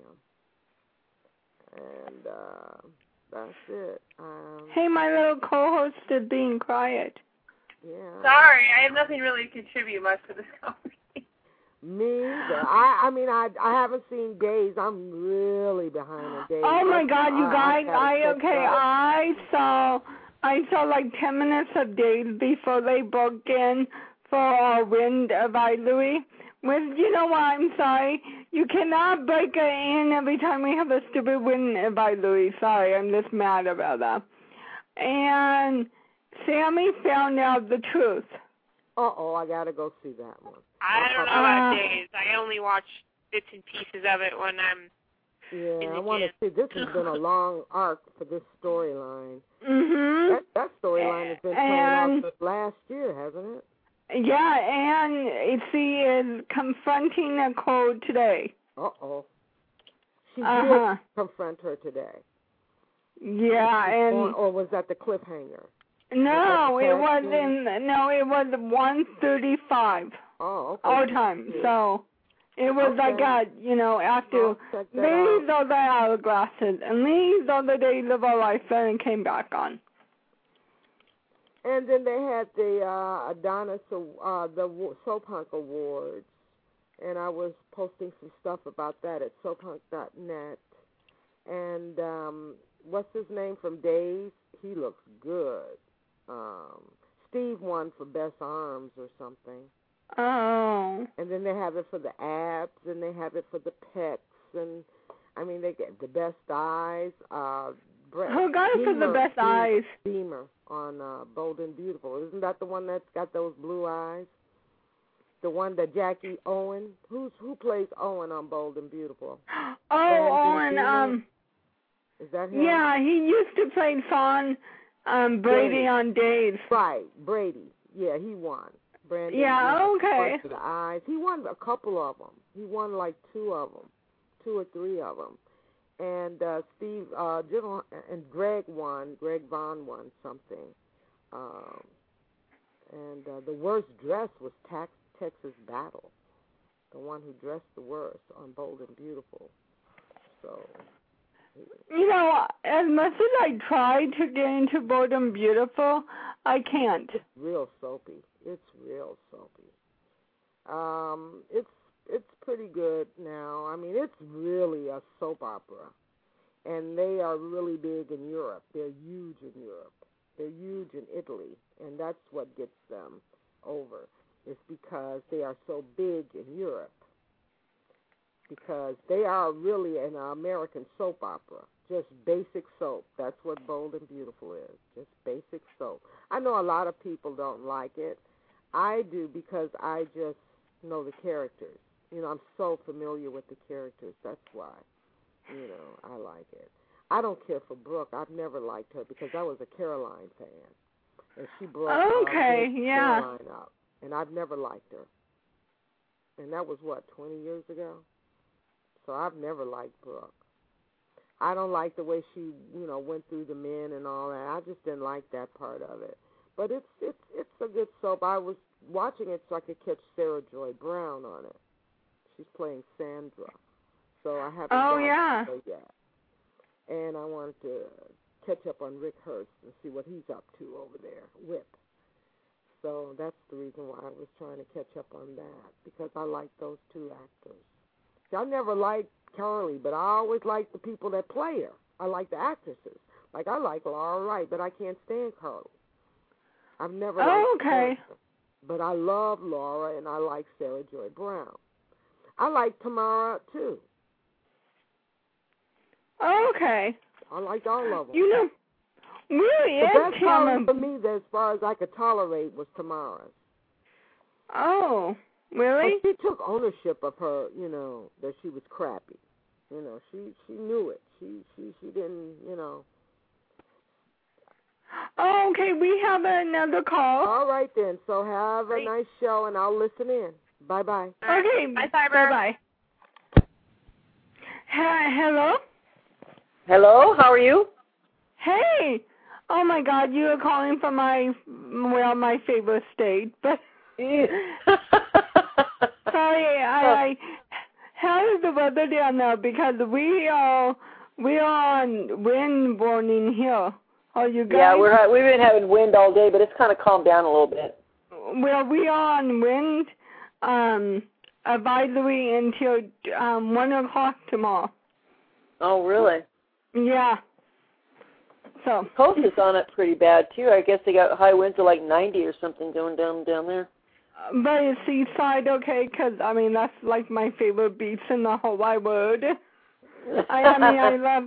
[SPEAKER 4] him. And uh, that's it. Um,
[SPEAKER 2] hey, my little co-host is being quiet.
[SPEAKER 4] Yeah.
[SPEAKER 3] Sorry, I have nothing really to contribute much to this conversation.
[SPEAKER 4] Me either. I I mean I I haven't seen Days. I'm really behind on Days.
[SPEAKER 2] Oh my God, you
[SPEAKER 4] I,
[SPEAKER 2] guys!
[SPEAKER 4] I,
[SPEAKER 2] I okay.
[SPEAKER 4] up.
[SPEAKER 2] I saw I saw like ten minutes of Days before they broke in for our wind by Louis. With you know what? I'm sorry. You cannot break it in every time we have a stupid win by Louis. Sorry, I'm just mad about that. And Sammy found out the truth.
[SPEAKER 4] Uh oh, I gotta go see that one.
[SPEAKER 3] I don't know about uh, Days. I only watch bits and pieces of it when I'm
[SPEAKER 4] Yeah,
[SPEAKER 3] in the
[SPEAKER 4] I want to see. This has been a long arc for this storyline.
[SPEAKER 2] Mhm.
[SPEAKER 4] That, that storyline has been playing out since last year, hasn't it?
[SPEAKER 2] Yeah, and she is confronting Nicole today.
[SPEAKER 4] Uh oh. She
[SPEAKER 2] uh-huh.
[SPEAKER 4] did confront her today.
[SPEAKER 2] Yeah, and
[SPEAKER 4] or, or was that the cliffhanger?
[SPEAKER 2] No, it was in no, it was one thirty-five.
[SPEAKER 4] Oh, okay.
[SPEAKER 2] All time. So it was
[SPEAKER 4] okay.
[SPEAKER 2] like that, you know, after these are the hourglasses and these are the days of our life, and it came back on.
[SPEAKER 4] And then they had the uh, Adonis, uh, the Soap Hunk Awards, and I was posting some stuff about that at soap hunk dot net. And um, what's his name from Days? He looks good. Um, Steve won for Best Arms or something.
[SPEAKER 2] Oh.
[SPEAKER 4] And then they have it for the abs, and they have it for the pecs, and I mean they get the best eyes. Uh, Brett,
[SPEAKER 2] Who got it
[SPEAKER 4] Beamer,
[SPEAKER 2] for the best
[SPEAKER 4] Beamer,
[SPEAKER 2] eyes?
[SPEAKER 4] Beamer on uh, Bold and Beautiful. Isn't that the one that's got those blue eyes? The one that Jackie Owen, who's who plays Owen on Bold and Beautiful?
[SPEAKER 2] Oh, Owen. Um.
[SPEAKER 4] Is that him?
[SPEAKER 2] Yeah, he used to play Sean um, Brady, Brady on Days.
[SPEAKER 4] Right, Brady. Yeah, he won. Brandon.
[SPEAKER 2] Yeah, okay.
[SPEAKER 4] The eyes. He won a couple of them. He won like two of them, two or three of them. And uh, Steve, uh, General, and Greg won. Greg Vaughn won something. Um, and uh, the worst dress was Tax, Texas Battle, the one who dressed the worst on Bold and Beautiful. So.
[SPEAKER 2] You know, as much as I try to get into Bold and Beautiful, I can't.
[SPEAKER 4] It's real soapy. It's real soapy. Um, it's it's pretty good now. I mean, it's really a soap opera, and they are really big in Europe. They're huge in Europe. They're huge in Italy, and that's what gets them over. It's because they are so big in Europe. Because they are really an American soap opera, just basic soap. That's what Bold and Beautiful is, just basic soap. I know a lot of people don't like it. I do because I just know the characters. You know, I'm so familiar with the characters. That's why, you know, I like it. I don't care for Brooke. I've never liked her because I was a Caroline fan, and she brought
[SPEAKER 2] okay,
[SPEAKER 4] uh,
[SPEAKER 2] yeah.
[SPEAKER 4] Caroline up, and I've never liked her. And that was, what, twenty years ago? So I've never liked Brooke. I don't like the way she, you know, went through the men and all that. I just didn't like that part of it. but it's it's it's a good soap. I was watching it so I could catch Sarah Joy Brown on it. She's playing Sandra, so I haven't
[SPEAKER 2] Oh,
[SPEAKER 4] watched
[SPEAKER 2] yeah.
[SPEAKER 4] her yet. And I wanted to catch up on Rick Hurst and see what he's up to over there, Whip. So that's the reason why I was trying to catch up on that, because I like those two actors. See, I never liked Carly, but I always like the people that play her. I like the actresses. Like, I like Laura Wright, but I can't stand Carly. I've never liked
[SPEAKER 2] Oh, okay.
[SPEAKER 4] her. But I love Laura, and I like Sarah Joy Brown. I like Tamara, too.
[SPEAKER 2] Oh, okay.
[SPEAKER 4] I liked all of them.
[SPEAKER 2] You know, really,
[SPEAKER 4] the
[SPEAKER 2] it's
[SPEAKER 4] best Carly
[SPEAKER 2] him.
[SPEAKER 4] for me, that as far as I could tolerate, was Tamara's.
[SPEAKER 2] Oh, really?
[SPEAKER 4] But she took ownership of her, you know, that she was crappy. You know, she she knew it. She she she didn't, you know.
[SPEAKER 2] Oh, okay. We have another call.
[SPEAKER 4] All right then. So have a
[SPEAKER 3] Great.
[SPEAKER 4] nice show, and I'll listen in. Bye bye.
[SPEAKER 2] Okay.
[SPEAKER 3] Bye, Cyber.
[SPEAKER 2] Bye bye. Hello.
[SPEAKER 5] Hello, how are you?
[SPEAKER 2] Hey. Oh my God, you are calling from my well, my favorite state, but sorry, I, I how is the weather down there? Because we are we are on wind warning here. Are you guys?
[SPEAKER 5] Yeah, we're we've been having wind all day, but it's kind of calmed down a little bit.
[SPEAKER 2] Well, we are on wind um, advisory until um, one o'clock tomorrow.
[SPEAKER 5] Oh, really?
[SPEAKER 2] Yeah. So.
[SPEAKER 5] Coast is on it pretty bad too. I guess they got high winds of like ninety or something going down down there.
[SPEAKER 2] But is Seaside okay? Because, I mean, that's like my favorite beach in the whole wide world. I, I mean, I love...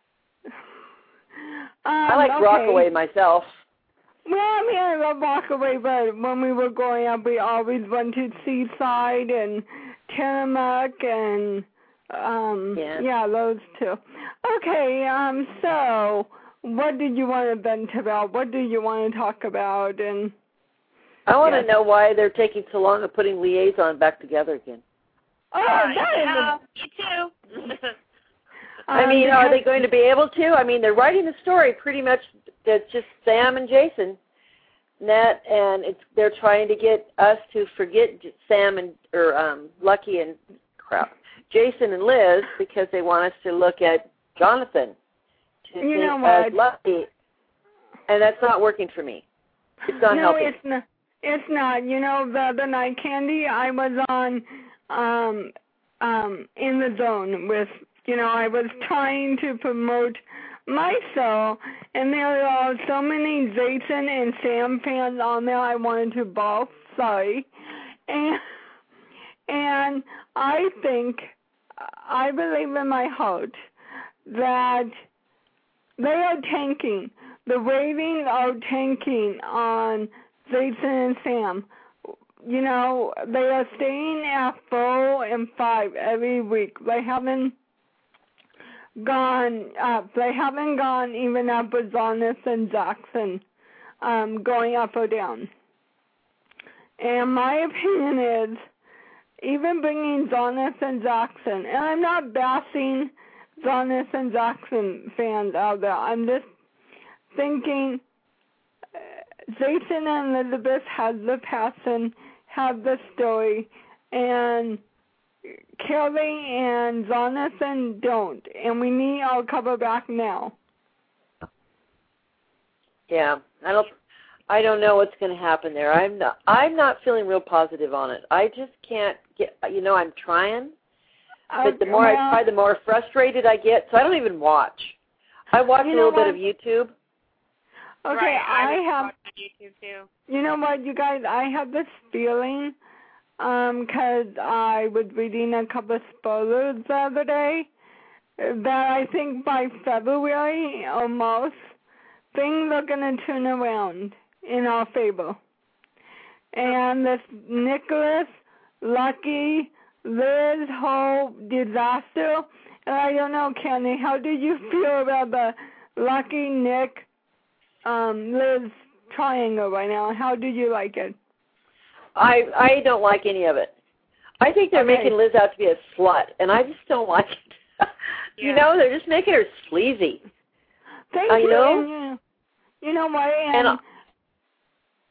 [SPEAKER 2] Um,
[SPEAKER 5] I like
[SPEAKER 2] okay.
[SPEAKER 5] Rockaway myself.
[SPEAKER 2] Well, I mean, I love Rockaway, but when we were growing up, we always went to Seaside and Tillamook and, um,
[SPEAKER 5] Yeah.
[SPEAKER 2] yeah, those two. Okay, um, so what did you want to vent about? What do you want to talk about? And
[SPEAKER 5] I want
[SPEAKER 2] yes.
[SPEAKER 5] to know why they're taking so long of putting Liaison back together again.
[SPEAKER 2] Oh,
[SPEAKER 3] Uh,
[SPEAKER 2] that
[SPEAKER 3] yeah,
[SPEAKER 2] is
[SPEAKER 3] me too.
[SPEAKER 2] a,
[SPEAKER 5] I
[SPEAKER 2] um,
[SPEAKER 5] mean, are they
[SPEAKER 2] because-
[SPEAKER 5] going to be able to? I mean, they're writing the story pretty much that's just Sam and Jason, Nat, and it's they're trying to get us to forget J- Sam and or um, Lucky and crap, Jason and Liz, because they want us to look at Jonathan to
[SPEAKER 2] You
[SPEAKER 5] think
[SPEAKER 2] know
[SPEAKER 5] as
[SPEAKER 2] what?
[SPEAKER 5] Lucky, and that's not working for me. It's not
[SPEAKER 2] no,
[SPEAKER 5] helping.
[SPEAKER 2] it's not. It's not. You know, the the night candy. I was on, um, um, in the zone with. You know, I was trying to promote my show, and there are so many Jason and Sam fans on there. I wanted to both. Sorry, and and I think I believe in my heart that they are tanking. The ratings are tanking on Jason and Sam. You know, they are staying at four and five every week. They haven't gone up. They haven't gone even up with Jonas and Jackson um, going up or down. And my opinion is, even bringing Jonas and Jackson, and I'm not bashing Jonas and Jackson fans out there. I'm just thinking uh, Jason and Elizabeth have the passion, have the story, and Kelly and Jonathan don't, and we need our cover back now.
[SPEAKER 5] Yeah, I don't. I don't know what's going to happen there. I'm not. I'm not feeling real positive on it. I just can't get. You know, I'm trying, but the more
[SPEAKER 2] well,
[SPEAKER 5] I try, the more frustrated I get. So I don't even watch. I watch
[SPEAKER 2] You
[SPEAKER 5] a
[SPEAKER 2] know
[SPEAKER 5] little bit
[SPEAKER 2] what?
[SPEAKER 5] of YouTube.
[SPEAKER 2] Okay,
[SPEAKER 3] right,
[SPEAKER 2] I,
[SPEAKER 3] was
[SPEAKER 2] have.
[SPEAKER 3] watching YouTube too.
[SPEAKER 2] You know what, you guys? I have this feeling, um, 'cause I was reading a couple of spoilers the other day, that I think by February almost, things are going to turn around in our favor. And this Nicholas, Lucky, Liz whole disaster, and I don't know, Kenny, how did you feel about the Lucky, Nick, um, Liz triangle right now? How did you like it?
[SPEAKER 5] I I don't like any of it. I think they're
[SPEAKER 2] Okay.
[SPEAKER 5] making Liz out to be a slut, and I just don't like it. You
[SPEAKER 3] Yeah.
[SPEAKER 5] know, they're just making her sleazy.
[SPEAKER 2] Thank
[SPEAKER 5] I
[SPEAKER 2] you.
[SPEAKER 5] know.
[SPEAKER 2] And you, you know what? And,
[SPEAKER 5] And, uh,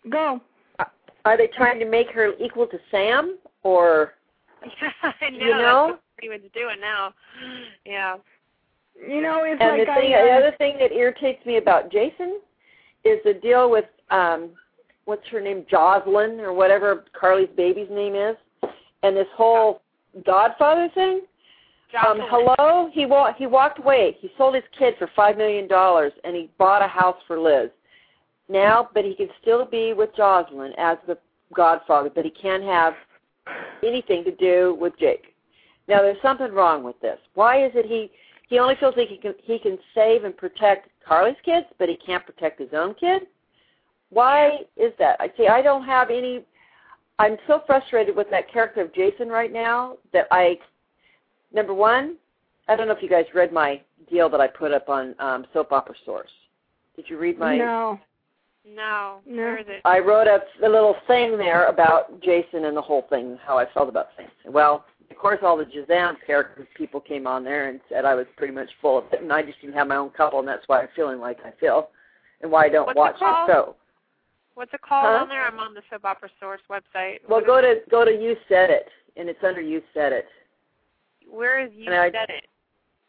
[SPEAKER 2] Go.
[SPEAKER 5] Are they trying to make her equal to Sam, or?
[SPEAKER 3] Yeah, I know.
[SPEAKER 5] You know?
[SPEAKER 3] That's what pretty much doing now. Yeah.
[SPEAKER 2] You know, it's
[SPEAKER 5] and
[SPEAKER 2] like
[SPEAKER 5] the, thing,
[SPEAKER 2] I, uh,
[SPEAKER 5] the other thing that irritates me about Jason is the deal with, um, what's her name, Jocelyn, or whatever Carly's baby's name is, and this whole Godfather thing. Um, hello? He, wa- he walked away. He sold his kid for five million dollars, and he bought a house for Liz. Now, but he can still be with Jocelyn as the Godfather, but he can't have anything to do with Jake. Now, there's something wrong with this. Why is it he, he only feels like he can, he can save and protect Carly's kids, but he can't protect his own kid? Why is that? I see, I don't have any, I'm so frustrated with that character of Jason right now that I, number one, I don't know if you guys read my deal that I put up on um, Soap Opera Source. Did you read my?
[SPEAKER 2] No.
[SPEAKER 3] No.
[SPEAKER 2] No.
[SPEAKER 3] Where is it?
[SPEAKER 5] I wrote up a little thing there about Jason and the whole thing, how I felt about things. Well, of course, all the Shazam characters people came on there and said I was pretty much full of it, and I just didn't have my own couple, and that's why I'm feeling like I feel, and why I don't
[SPEAKER 3] What's
[SPEAKER 5] watch
[SPEAKER 3] it
[SPEAKER 5] the
[SPEAKER 3] called?
[SPEAKER 5] show.
[SPEAKER 3] What's it called
[SPEAKER 5] Huh?
[SPEAKER 3] on there? I'm on the Soap Opera Source website.
[SPEAKER 5] Well,
[SPEAKER 3] What
[SPEAKER 5] go
[SPEAKER 3] is
[SPEAKER 5] to go to You Said It, and it's under You Said It.
[SPEAKER 3] it? Where is you
[SPEAKER 5] and I-
[SPEAKER 3] said it?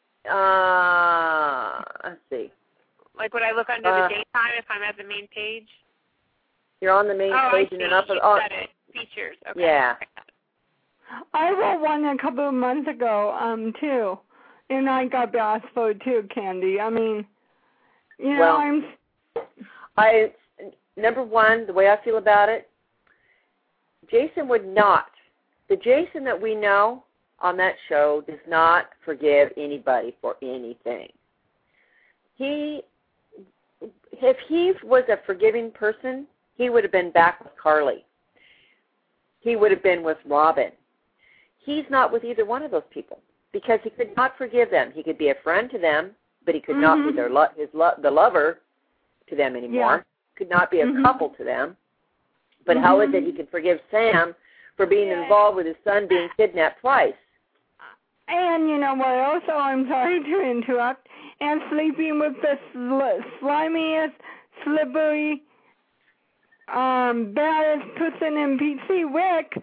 [SPEAKER 5] Uh, let's see.
[SPEAKER 3] Like, would I look under
[SPEAKER 5] Uh,
[SPEAKER 3] the daytime if I'm at the main page?
[SPEAKER 5] You're on the main
[SPEAKER 3] oh,
[SPEAKER 5] page
[SPEAKER 3] I
[SPEAKER 5] and
[SPEAKER 3] see.
[SPEAKER 5] then up
[SPEAKER 3] You
[SPEAKER 5] and on.
[SPEAKER 3] said it. Features. Okay.
[SPEAKER 5] Yeah.
[SPEAKER 2] I wrote one a couple of months ago, um, too, and I got asked for it too, Candy. I mean, you know,
[SPEAKER 5] Well,
[SPEAKER 2] I'm.
[SPEAKER 5] I number one, the way I feel about it, Jason would not. The Jason that we know on that show does not forgive anybody for anything. He, if he was a forgiving person, he would have been back with Carly. He would have been with Robin. He's not with either one of those people because he could not forgive them. He could be a friend to them, but he could
[SPEAKER 2] Mm-hmm.
[SPEAKER 5] not be their lo- his lo- the lover to them anymore.
[SPEAKER 2] Yeah.
[SPEAKER 5] Could not be a
[SPEAKER 2] Mm-hmm.
[SPEAKER 5] couple to them. But
[SPEAKER 2] Mm-hmm.
[SPEAKER 5] how is it he can forgive Sam for being involved with his son being kidnapped twice?
[SPEAKER 2] And you know what else? Oh, I'm sorry to interrupt. And sleeping with the sl- slimiest, slippery, um, baddest person in P C, Rick.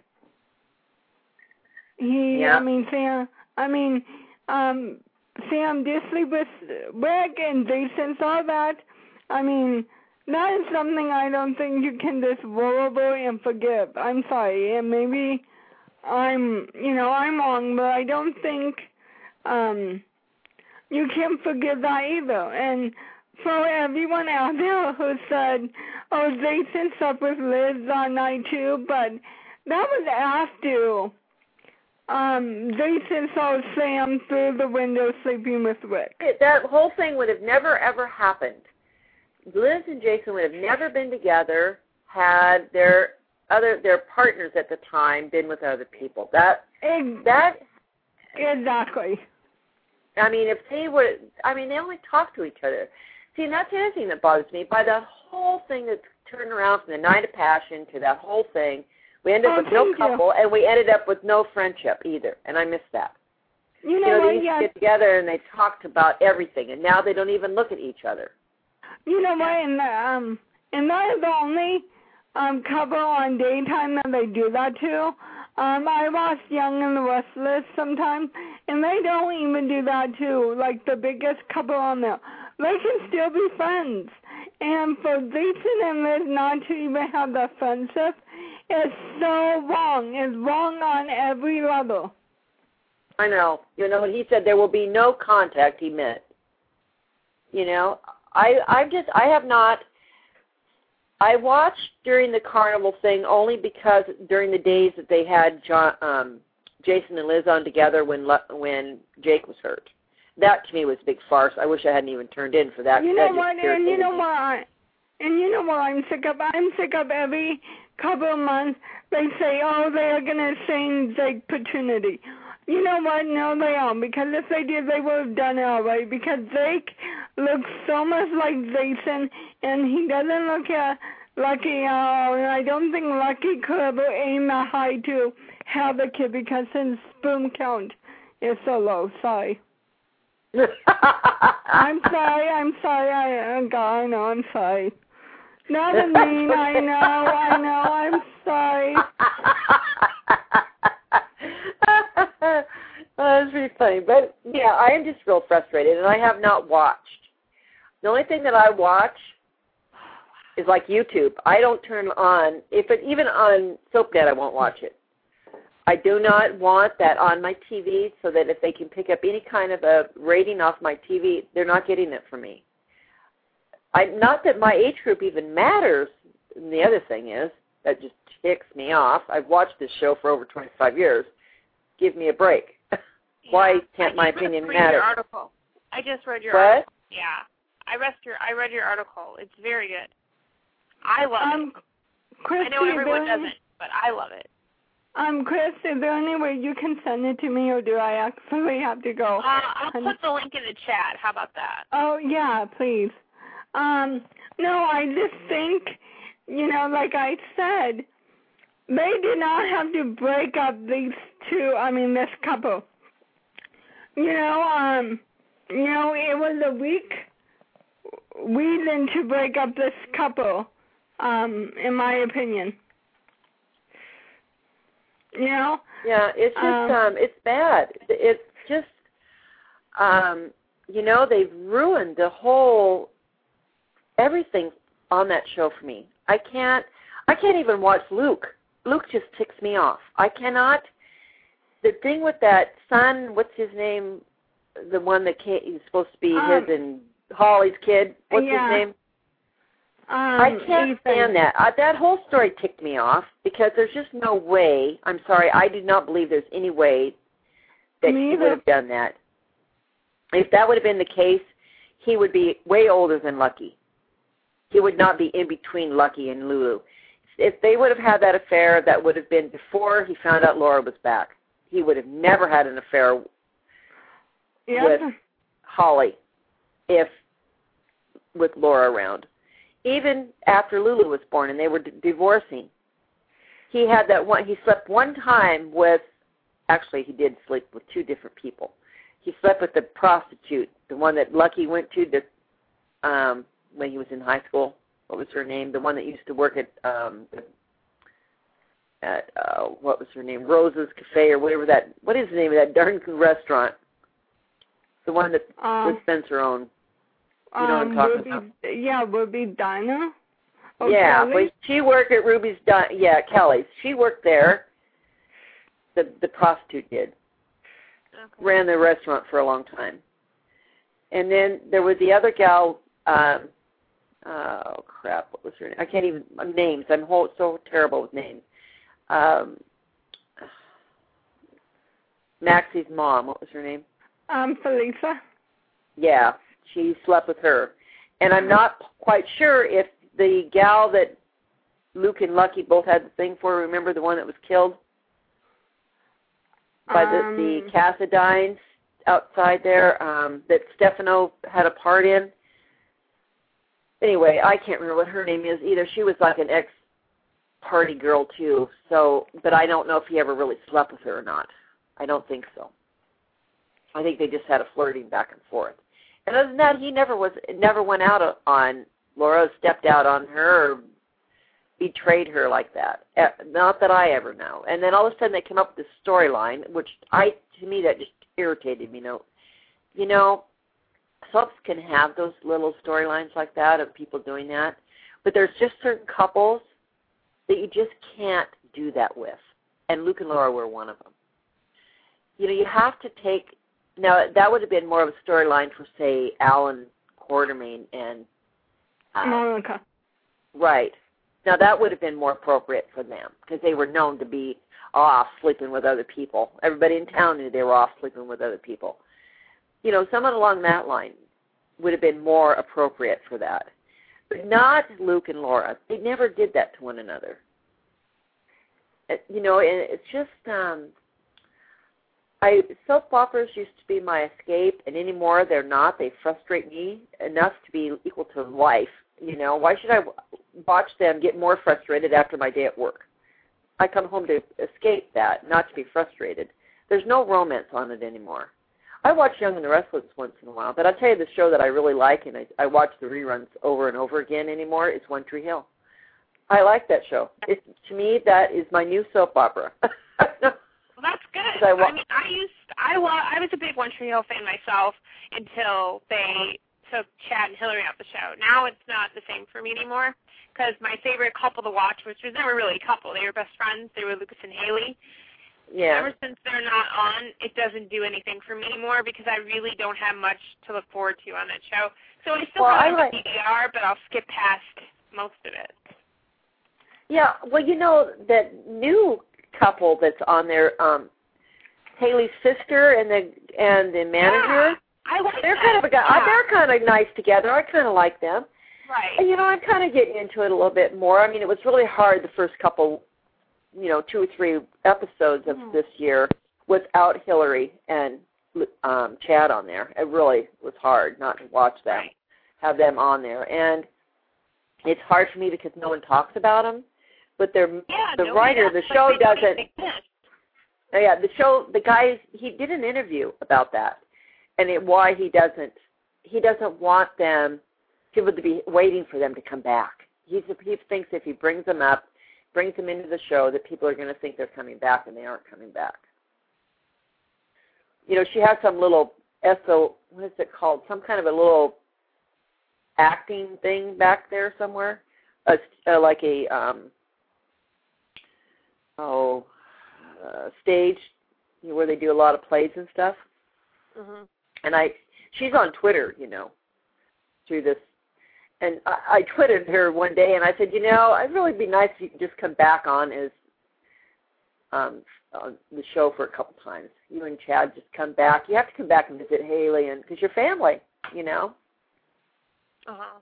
[SPEAKER 2] He,
[SPEAKER 5] Yeah.
[SPEAKER 2] I mean, Sam, I mean, um, Sam did sleep with Rick and Jason saw that. I mean, that is something I don't think you can just roll over and forgive. I'm sorry, and maybe I'm, you know, I'm wrong, but I don't think um, you can forgive that either. And for everyone out there who said, oh, Jason slept with Liz on night two, but that was after um, Jason saw Sam through the window sleeping with Rick.
[SPEAKER 5] That whole thing would have never, ever happened. Liz and Jason would have never been together had their other their partners at the time been with other people. That that
[SPEAKER 2] Exactly.
[SPEAKER 5] I mean, if they were, I mean, they only talk to each other. See, and that's the other thing that bothers me. By that whole thing that's turned around from the Night of Passion to that whole thing, we ended up
[SPEAKER 2] Oh,
[SPEAKER 5] with no
[SPEAKER 2] thank you.
[SPEAKER 5] couple, and we ended up with no friendship either, and I miss that.
[SPEAKER 2] You know,
[SPEAKER 5] You know,
[SPEAKER 2] what?
[SPEAKER 5] they used
[SPEAKER 2] Yeah.
[SPEAKER 5] to get together and they talked about everything, and now they don't even look at each other.
[SPEAKER 2] You know what? And um, and that is the only um couple on daytime that they do that to. Um, I watch Young and the Restless sometimes, and they don't even do that too. Like the biggest couple on there, they can still be friends. And for Jason and Liz not to even have that friendship is so wrong. It's wrong on every level.
[SPEAKER 5] I know. You know, when he said there will be no contact, he meant. You know, I I just I have not. I watched during the carnival thing only because during the days that they had John, um, Jason and Liz on together when when Jake was hurt. That to me was a big farce. I wish I hadn't even turned in for that.
[SPEAKER 2] You
[SPEAKER 5] That
[SPEAKER 2] know
[SPEAKER 5] just
[SPEAKER 2] what? And you
[SPEAKER 5] irritated
[SPEAKER 2] know
[SPEAKER 5] me.
[SPEAKER 2] what? I, and you know what I'm sick of? I'm sick of every couple of months they say, oh, they are going to sing Jake Paternity. You know what? No, they aren't. Because if they did, they would have done it already. Because Jake looks so much like Jason, and he doesn't look at Lucky at all. And I don't think Lucky could ever aim that high to have a kid because his sperm count is so low. Sorry. I'm sorry. I'm sorry. I, I know. I'm sorry. Doesn't mean I know, I know, I'm sorry.
[SPEAKER 5] Oh, that's pretty funny. But, yeah, I am just real frustrated, and I have not watched. The only thing that I watch is like YouTube. I don't turn on, if it, even on SoapNet, I won't watch it. I do not want that on my T V so that if they can pick up any kind of a rating off my T V, they're not getting it from me. I, not that my age group even matters. And the other thing is, that just ticks me off. I've watched this show for over twenty-five years. Give me a break. Why
[SPEAKER 3] Yeah,
[SPEAKER 5] can't my opinion
[SPEAKER 3] read
[SPEAKER 5] matter?
[SPEAKER 3] Your article. I just read your
[SPEAKER 5] what?
[SPEAKER 3] article. Yeah, I read your I read your article. It's very good. I love
[SPEAKER 2] Um,
[SPEAKER 3] it.
[SPEAKER 2] Christy,
[SPEAKER 3] I know everyone
[SPEAKER 2] there,
[SPEAKER 3] doesn't, but I love it.
[SPEAKER 2] Um, Chris, is there any way you can send it to me, or do I actually have to go?
[SPEAKER 3] Uh, I'll put the link in the chat. How about that?
[SPEAKER 2] Oh, yeah, please. Um, no, I just think, you know, like I said, they did not have to break up these two, I mean, this couple. You know, um, you know, it was a weak reason to break up this couple, um, in my opinion. You know?
[SPEAKER 5] Yeah, it's just, um, um it's bad. It's just, um, you know, they've ruined the whole, everything on that show for me. I can't, I can't even watch Luke. Luke just ticks me off. I cannot, the thing with that son, what's his name, the one that came, he's supposed to be
[SPEAKER 2] um,
[SPEAKER 5] his and Holly's kid, what's
[SPEAKER 2] yeah.
[SPEAKER 5] his name?
[SPEAKER 2] Um,
[SPEAKER 5] I can't
[SPEAKER 2] Ethan.
[SPEAKER 5] stand that. Uh, that whole story ticked me off because there's just no way, I'm sorry, I do not believe there's any way that
[SPEAKER 2] Me
[SPEAKER 5] he
[SPEAKER 2] either.
[SPEAKER 5] would have done that. If that would have been the case, he would be way older than Lucky. He would not be in between Lucky and Lulu. If they would have had that affair, that would have been before he found out Laura was back. He would have never had an affair
[SPEAKER 2] Yep.
[SPEAKER 5] with Holly if with Laura around. Even after Lulu was born and they were d- divorcing, he had that one, he slept one time with, actually he did sleep with two different people. He slept with the prostitute, the one that Lucky went to the, um, when he was in high school. What was her name? The one that used to work at, um, at uh, what was her name? Rose's Cafe or whatever that, what is the name of that darn restaurant? The one that
[SPEAKER 2] Um,
[SPEAKER 5] Liz Spencer owned. You know
[SPEAKER 2] um,
[SPEAKER 5] what I'm talking
[SPEAKER 2] Ruby,
[SPEAKER 5] about.
[SPEAKER 2] Yeah, Ruby Dinah. Oh,
[SPEAKER 5] yeah,
[SPEAKER 2] Kelly?
[SPEAKER 5] but she worked at Ruby's, Di- yeah, Kelly's. She worked there. The the prostitute did.
[SPEAKER 3] Okay.
[SPEAKER 5] Ran the restaurant for a long time. And then there was the other gal, um, oh, crap, what was her name? I can't even, names. I'm whole, so terrible with names. Um, Maxie's mom, what was her name?
[SPEAKER 2] Um, Felisa.
[SPEAKER 5] Yeah, she slept with her. And I'm not quite sure if the gal that Luke and Lucky both had the thing for, remember the one that was killed by the,
[SPEAKER 2] Um,
[SPEAKER 5] the Cassadines outside there um, that Stefano had a part in? Anyway, I can't remember what her name is either. She was like an ex-party girl too, so, but I don't know if he ever really slept with her or not. I don't think so. I think they just had a flirting back and forth. And other than that, he never was, never went out on Laura, stepped out on her, or betrayed her like that. Not that I ever know. And then all of a sudden they come up with this storyline, which I, to me, that just irritated me. You know, you know, soaps can have those little storylines like that of people doing that, but there's just certain couples that you just can't do that with. And Luke and Laura were one of them. You know, you have to take. Now, that would have been more of a storyline for, say, Alan Quartermain and... Uh,
[SPEAKER 2] Monica.
[SPEAKER 5] Right. Now, that would have been more appropriate for them because they were known to be off sleeping with other people. Everybody in town knew they were off sleeping with other people. You know, someone along that line would have been more appropriate for that. But not Luke and Laura. They never did that to one another. It, you know, and it's just... Um, I, soap operas used to be my escape, and anymore they're not. They frustrate me enough to be equal to life. You know, why should I watch them get more frustrated after my day at work? I come home to escape that, not to be frustrated. There's no romance on it anymore. I watch Young and the Restless once in a while, but I'll tell you the show that I really like, and I, I watch the reruns over and over again anymore, is One Tree Hill. I like that show. It's, to me, that is my new soap opera.
[SPEAKER 3] Well, that's good. I, wa- I mean, I used, I, wa- I was a big One Tree Hill fan myself until they took Chad and Hillary off the show. Now it's not the same for me anymore because my favorite couple to watch, which was never really a couple, they were best friends, they were Lucas and Haley.
[SPEAKER 5] Yeah.
[SPEAKER 3] Ever since they're not on, it doesn't do anything for me anymore because I really don't have much to look forward to on that show. So I still
[SPEAKER 5] well,
[SPEAKER 3] have
[SPEAKER 5] like-
[SPEAKER 3] the D V R, but I'll skip past most of it.
[SPEAKER 5] Yeah, well, you know, that new couple that's on there, um, Haley's sister and the and the manager,
[SPEAKER 3] yeah, I like
[SPEAKER 5] they're
[SPEAKER 3] that.
[SPEAKER 5] kind of a guy.
[SPEAKER 3] Yeah.
[SPEAKER 5] They're kind of nice together. I kind of like them.
[SPEAKER 3] Right.
[SPEAKER 5] And, you know, I'm kind of getting into it a little bit more. I mean, it was really hard the first couple, you know, two or three episodes of
[SPEAKER 3] mm.
[SPEAKER 5] this year without Hillary and um, Chad on there. It really was hard not to watch them,
[SPEAKER 3] right.
[SPEAKER 5] have them on there. And it's hard for me because no one talks about them. But they're,
[SPEAKER 3] yeah,
[SPEAKER 5] the writer of the show doesn't. Oh, yeah, the show, the guy, he did an interview about that, and it, why he doesn't, he doesn't want them, people to be waiting for them to come back. He's, he thinks if he brings them up, brings them into the show, that people are going to think they're coming back, and they aren't coming back. You know, she has some little S O, what is it called? Some kind of a little acting thing back there somewhere, a, uh, like a, um, oh, uh, stage where they do a lot of plays and stuff.
[SPEAKER 3] Mm-hmm.
[SPEAKER 5] And I, she's on Twitter, you know, through this. And I, I twittered her one day, and I said, you know, I'd really be nice if you could just come back on as um, on the show for a couple times. You and Chad just come back. You have to come back and visit Haley, and because you're family, you know.
[SPEAKER 3] Uh-huh.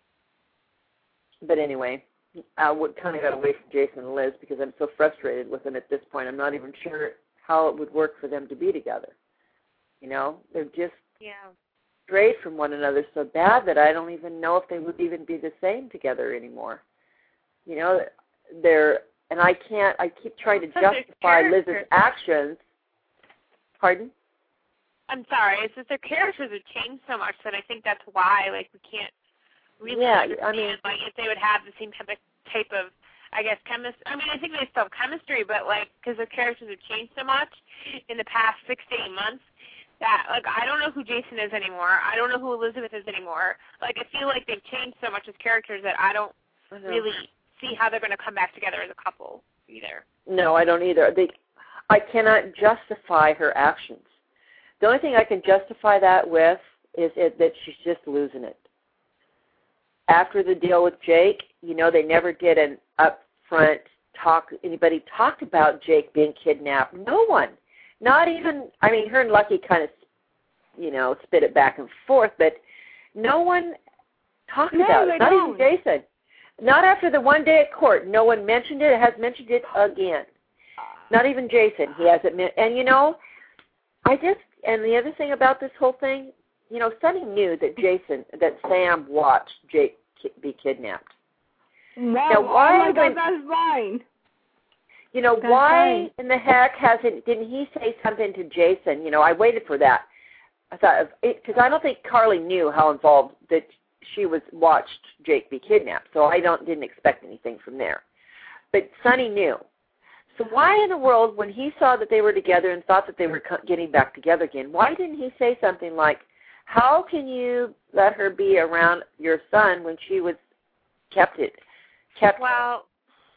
[SPEAKER 5] But anyway, I would kind of got away from Jason and Liz because I'm so frustrated with them at this point. I'm not even sure how it would work for them to be together. You know, they're just
[SPEAKER 3] yeah.
[SPEAKER 5] strayed from one another so bad that I don't even know if they would even be the same together anymore. You know, they're, and I can't, I keep trying to justify Liz's actions. Pardon?
[SPEAKER 3] I'm sorry, it's just their characters have changed so much that I think that's why, like, we can't really
[SPEAKER 5] yeah,
[SPEAKER 3] understand,
[SPEAKER 5] I mean,
[SPEAKER 3] like, if they would have the same type of, type of I guess, chemistry. I mean, I think they still have chemistry, but, like, because their characters have changed so much in the past six to eight months that, like, I don't know who Jason is anymore. I don't know who Elizabeth is anymore. Like, I feel like they've changed so much as characters that I don't
[SPEAKER 5] I
[SPEAKER 3] really see how they're going to come back together as a couple either.
[SPEAKER 5] No, I don't either. They, I cannot justify her actions. The only thing I can justify that with is it, that she's just losing it. After the deal with Jake, you know, they never did an upfront talk. Anybody talked about Jake being kidnapped? No one. Not even, I mean, her and Lucky kind of, you know, spit it back and forth, but no one talked
[SPEAKER 2] no,
[SPEAKER 5] about it. Not
[SPEAKER 2] don't.
[SPEAKER 5] even Jason. Not after the one day at court. No one mentioned it. It has mentioned it again. Not even Jason. He hasn't. Men- and, you know, I just, and the other thing about this whole thing, you know, Sonny knew that Jason, that Sam watched Jake ki- be kidnapped.
[SPEAKER 2] Wow,
[SPEAKER 5] Now, why
[SPEAKER 2] oh my God,
[SPEAKER 5] when-
[SPEAKER 2] that's fine.
[SPEAKER 5] You know,
[SPEAKER 2] That's
[SPEAKER 5] why
[SPEAKER 2] right.
[SPEAKER 5] in the heck hasn't, didn't he say something to Jason? You know, I waited for that. I thought, because I don't think Carly knew how involved that she was watched Jake be kidnapped, so I don't didn't expect anything from there. But Sonny knew. So why in the world, when he saw that they were together and thought that they were co- getting back together again, why didn't he say something like, how can you let her be around your son when she was kept it, kept
[SPEAKER 3] Well,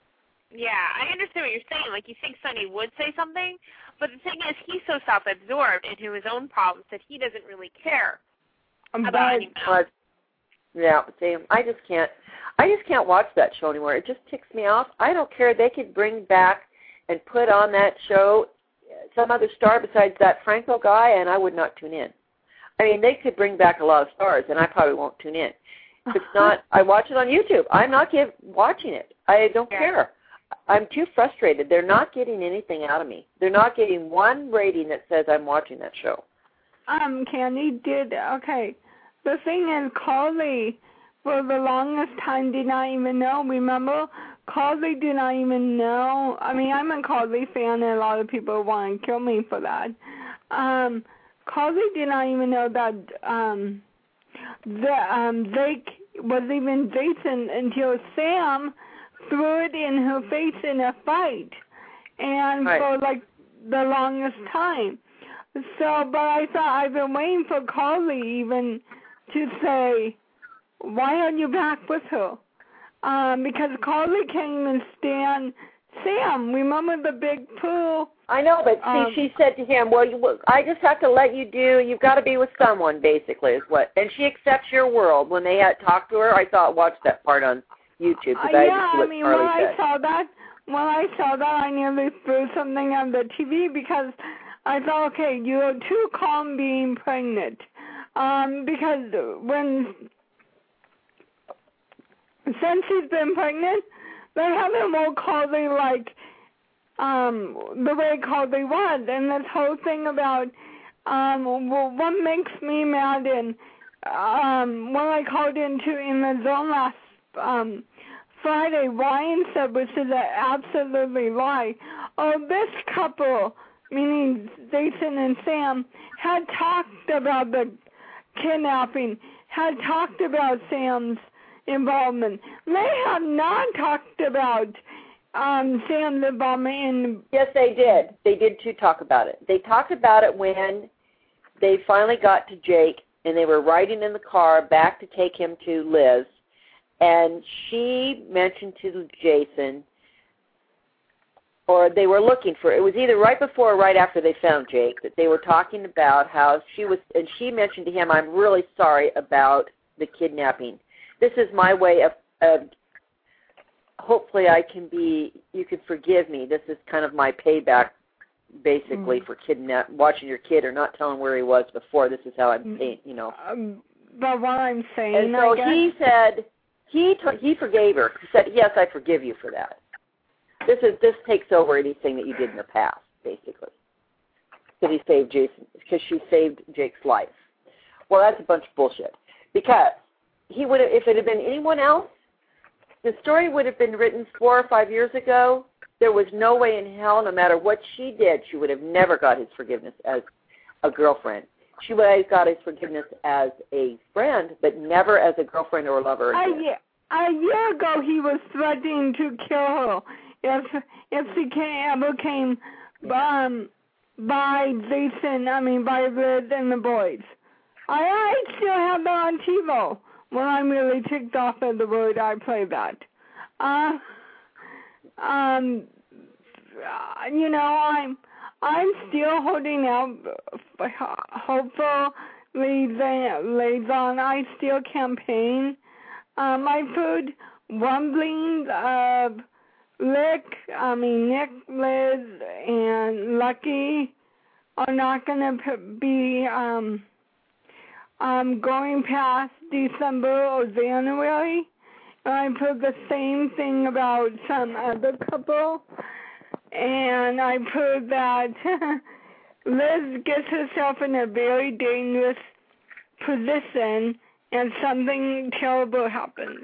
[SPEAKER 3] yeah, I understand what you're saying. Like, you think Sonny would say something, but the thing is, he's so self-absorbed into his own problems that he doesn't really care about
[SPEAKER 2] But,
[SPEAKER 3] anyone else.
[SPEAKER 5] Yeah, see, I just can't. I just can't watch that show anymore. It just ticks me off. I don't care. They could bring back and put on that show some other star besides that Franco guy, and I would not tune in. I mean, they could bring back a lot of stars, and I probably won't tune in. If it's not, I watch it on YouTube. I'm not give, watching it. I don't
[SPEAKER 3] Yeah.
[SPEAKER 5] care. I'm too frustrated. They're not getting anything out of me. They're not getting one rating that says I'm watching that show.
[SPEAKER 2] Um, Candy did, okay. The thing is, Carly, for the longest time, did not even know. Remember, Carly did not even know. I mean, I'm a Carly fan, and a lot of people want to kill me for that. Um, Carly did not even know that um, the, um, Jake was even Jason until Sam threw it in her face in a fight, and
[SPEAKER 5] right.
[SPEAKER 2] for like the longest time. So, but I thought I've been waiting for Carly even to say, why aren't you back with her? Um, because Carly can't even stand Sam. Remember the big pool?
[SPEAKER 5] I know, but see,
[SPEAKER 2] um,
[SPEAKER 5] she said to him, well, you, I just have to let you do, you've got to be with someone, basically, is what. And she accepts your world. When they had talked to her, I saw, watched that part on YouTube.
[SPEAKER 2] Uh,
[SPEAKER 5] I
[SPEAKER 2] yeah,
[SPEAKER 5] I
[SPEAKER 2] I mean, when
[SPEAKER 5] Carly
[SPEAKER 2] I
[SPEAKER 5] said.
[SPEAKER 2] saw that, when I saw that, I nearly threw something on the T V because I thought, okay, you're too calm being pregnant. Um, because when, since she's been pregnant, they haven't more Carly like um, the way Carly was. And this whole thing about um, well, what makes me mad and um, when I called into in the zone last um, Friday, Ryan said, which is an absolutely lie, oh, this couple, meaning Jason and Sam, had talked about the kidnapping, had talked about Sam's involvement. They have not talked about um, Sam's involvement in...
[SPEAKER 5] Yes, they did. They did, too, talk about it. They talked about it when they finally got to Jake, and they were riding in the car back to take him to Liz, and she mentioned to Jason, or they were looking for, it was either right before or right after they found Jake, that they were talking about how she was, and she mentioned to him, I'm really sorry about the kidnapping. This is my way of, of hopefully I can be, you can forgive me. This is kind of my payback, basically, mm. for kidnap, watching your kid or not telling where he was before. This is how I'm paying, you know.
[SPEAKER 2] Um, but what I'm saying,
[SPEAKER 5] and so
[SPEAKER 2] I guess...
[SPEAKER 5] he said, he t- he forgave her. He said, yes, I forgive you for that. This is this takes over anything that you did in the past, basically. Because he saved Jason, because she saved Jake's life. Well, that's a bunch of bullshit. Because he would have, if it had been anyone else, the story would have been written four or five years ago. There was no way in hell, no matter what she did, she would have never got his forgiveness as a girlfriend. She would have got his forgiveness as a friend, but never as a girlfriend or a lover again.
[SPEAKER 2] A, a year ago, he was threatening to kill her if if she came, ever came um, by Jason, I mean, by Liz and the boys. I, I still have that on TiVo. When I'm really ticked off at the word, I play that. Uh, um, you know, I'm I'm still holding out. Hopefully, lays on. I still campaign. Um, I've heard rumblings of Nick, I mean Nick, Liz, and Lucky are not going to be um, um, going past December or January. And I've heard the same thing about some other couple. And I've heard that Liz gets herself in a very dangerous position and something terrible happens.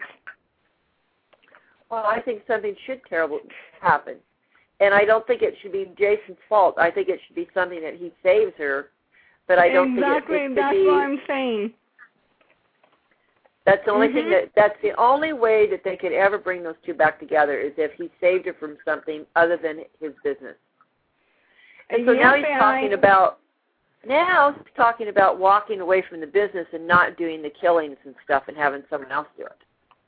[SPEAKER 5] Well, I think something should terrible happen. And I don't think it should be Jason's fault. I think it should be something that he saves her. But I don't
[SPEAKER 2] exactly,
[SPEAKER 5] think it, it
[SPEAKER 2] that's
[SPEAKER 5] be,
[SPEAKER 2] what I'm saying.
[SPEAKER 5] That's the only
[SPEAKER 2] mm-hmm.
[SPEAKER 5] thing that that's the only way that they could ever bring those two back together is if he saved her from something other than his business. And so
[SPEAKER 2] yep,
[SPEAKER 5] now he's talking
[SPEAKER 2] I...
[SPEAKER 5] about now he's talking about walking away from the business and not doing the killings and stuff and having someone else do it.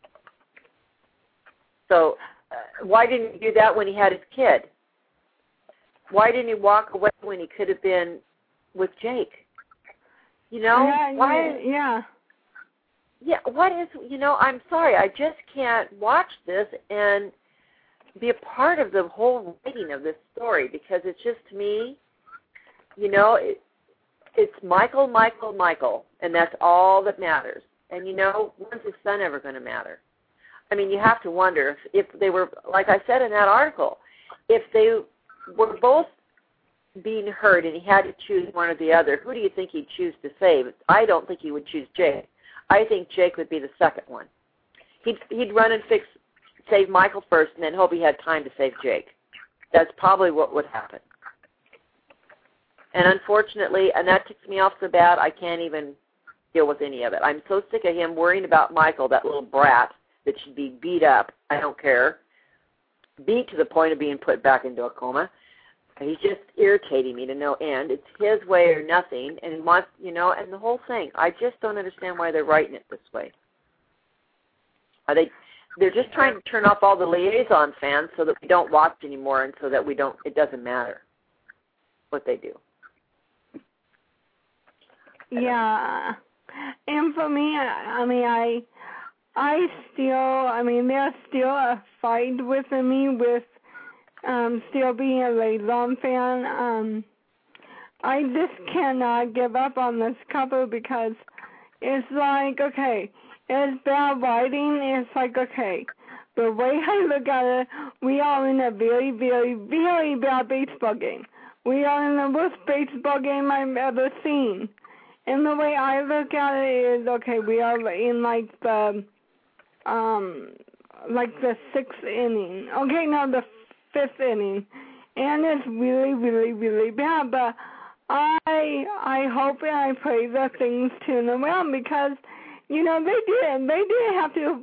[SPEAKER 5] So uh, why didn't he do that when he had his kid? Why didn't he walk away when he could have been with Jake? You know,
[SPEAKER 2] yeah,
[SPEAKER 5] why?
[SPEAKER 2] Yeah.
[SPEAKER 5] Yeah, what is, you know, I'm sorry, I just can't watch this and be a part of the whole writing of this story because it's just, to me, you know, it, it's Michael, Michael, Michael, and that's all that matters. And, you know, when's his son ever going to matter? I mean, you have to wonder if, if they were, like I said in that article, if they were both being hurt and he had to choose one or the other, who do you think he'd choose to save? I don't think he would choose Jake. I think Jake would be the second one. He'd he'd run and fix, save Michael first, and then hope he had time to save Jake. That's probably what would happen. And unfortunately, and that ticks me off so bad, I can't even deal with any of it. I'm so sick of him worrying about Michael, that little brat that should be beat up. I don't care. Beat to the point of being put back into a coma. He's just irritating me to no end. It's his way or nothing, and he wants, you know, and the whole thing. I just don't understand why they're writing it this way. Are they? They're just trying to turn off all the liaison fans so that we don't watch anymore, and so that we don't. It doesn't matter what they do.
[SPEAKER 2] Yeah, and for me, I mean, I, I still, I mean, there's still a fight within me with. Um, still being a liaison fan, um, I just cannot give up on this couple because it's like, okay, it's bad writing, it's like, okay, the way I look at it, we are in a very, very, very bad baseball game. We are in the worst baseball game I've ever seen. And the way I look at it is, okay, we are in like the, um, like the sixth inning. Okay, no, the fifth inning, and it's really, really, really bad. But I, I hope and I pray that things turn around because, you know, they did. They did have to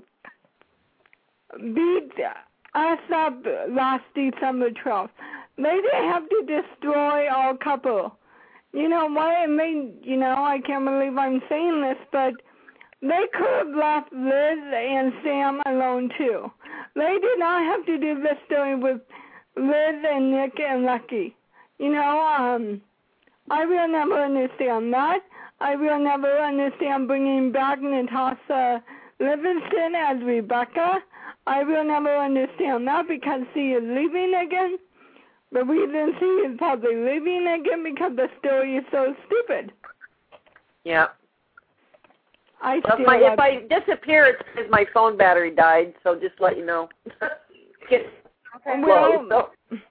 [SPEAKER 2] beat us up last December twelfth. They did have to destroy our couple. You know what? And they, you know, I can't believe I'm saying this, but they could have left Liz and Sam alone too. They did not have to do this story with Liz and Nick and Lucky. You know, um, I will never understand that. I will never understand bringing back Natasha Livingston as Rebecca. I will never understand that because she is leaving again. The reason she is probably leaving again because the story is so stupid.
[SPEAKER 5] Yeah.
[SPEAKER 2] I
[SPEAKER 5] well,
[SPEAKER 2] still
[SPEAKER 5] my,
[SPEAKER 2] if
[SPEAKER 5] I disappear, it's because my phone battery died, so just let you know. Get
[SPEAKER 2] okay.
[SPEAKER 5] Well,
[SPEAKER 2] so.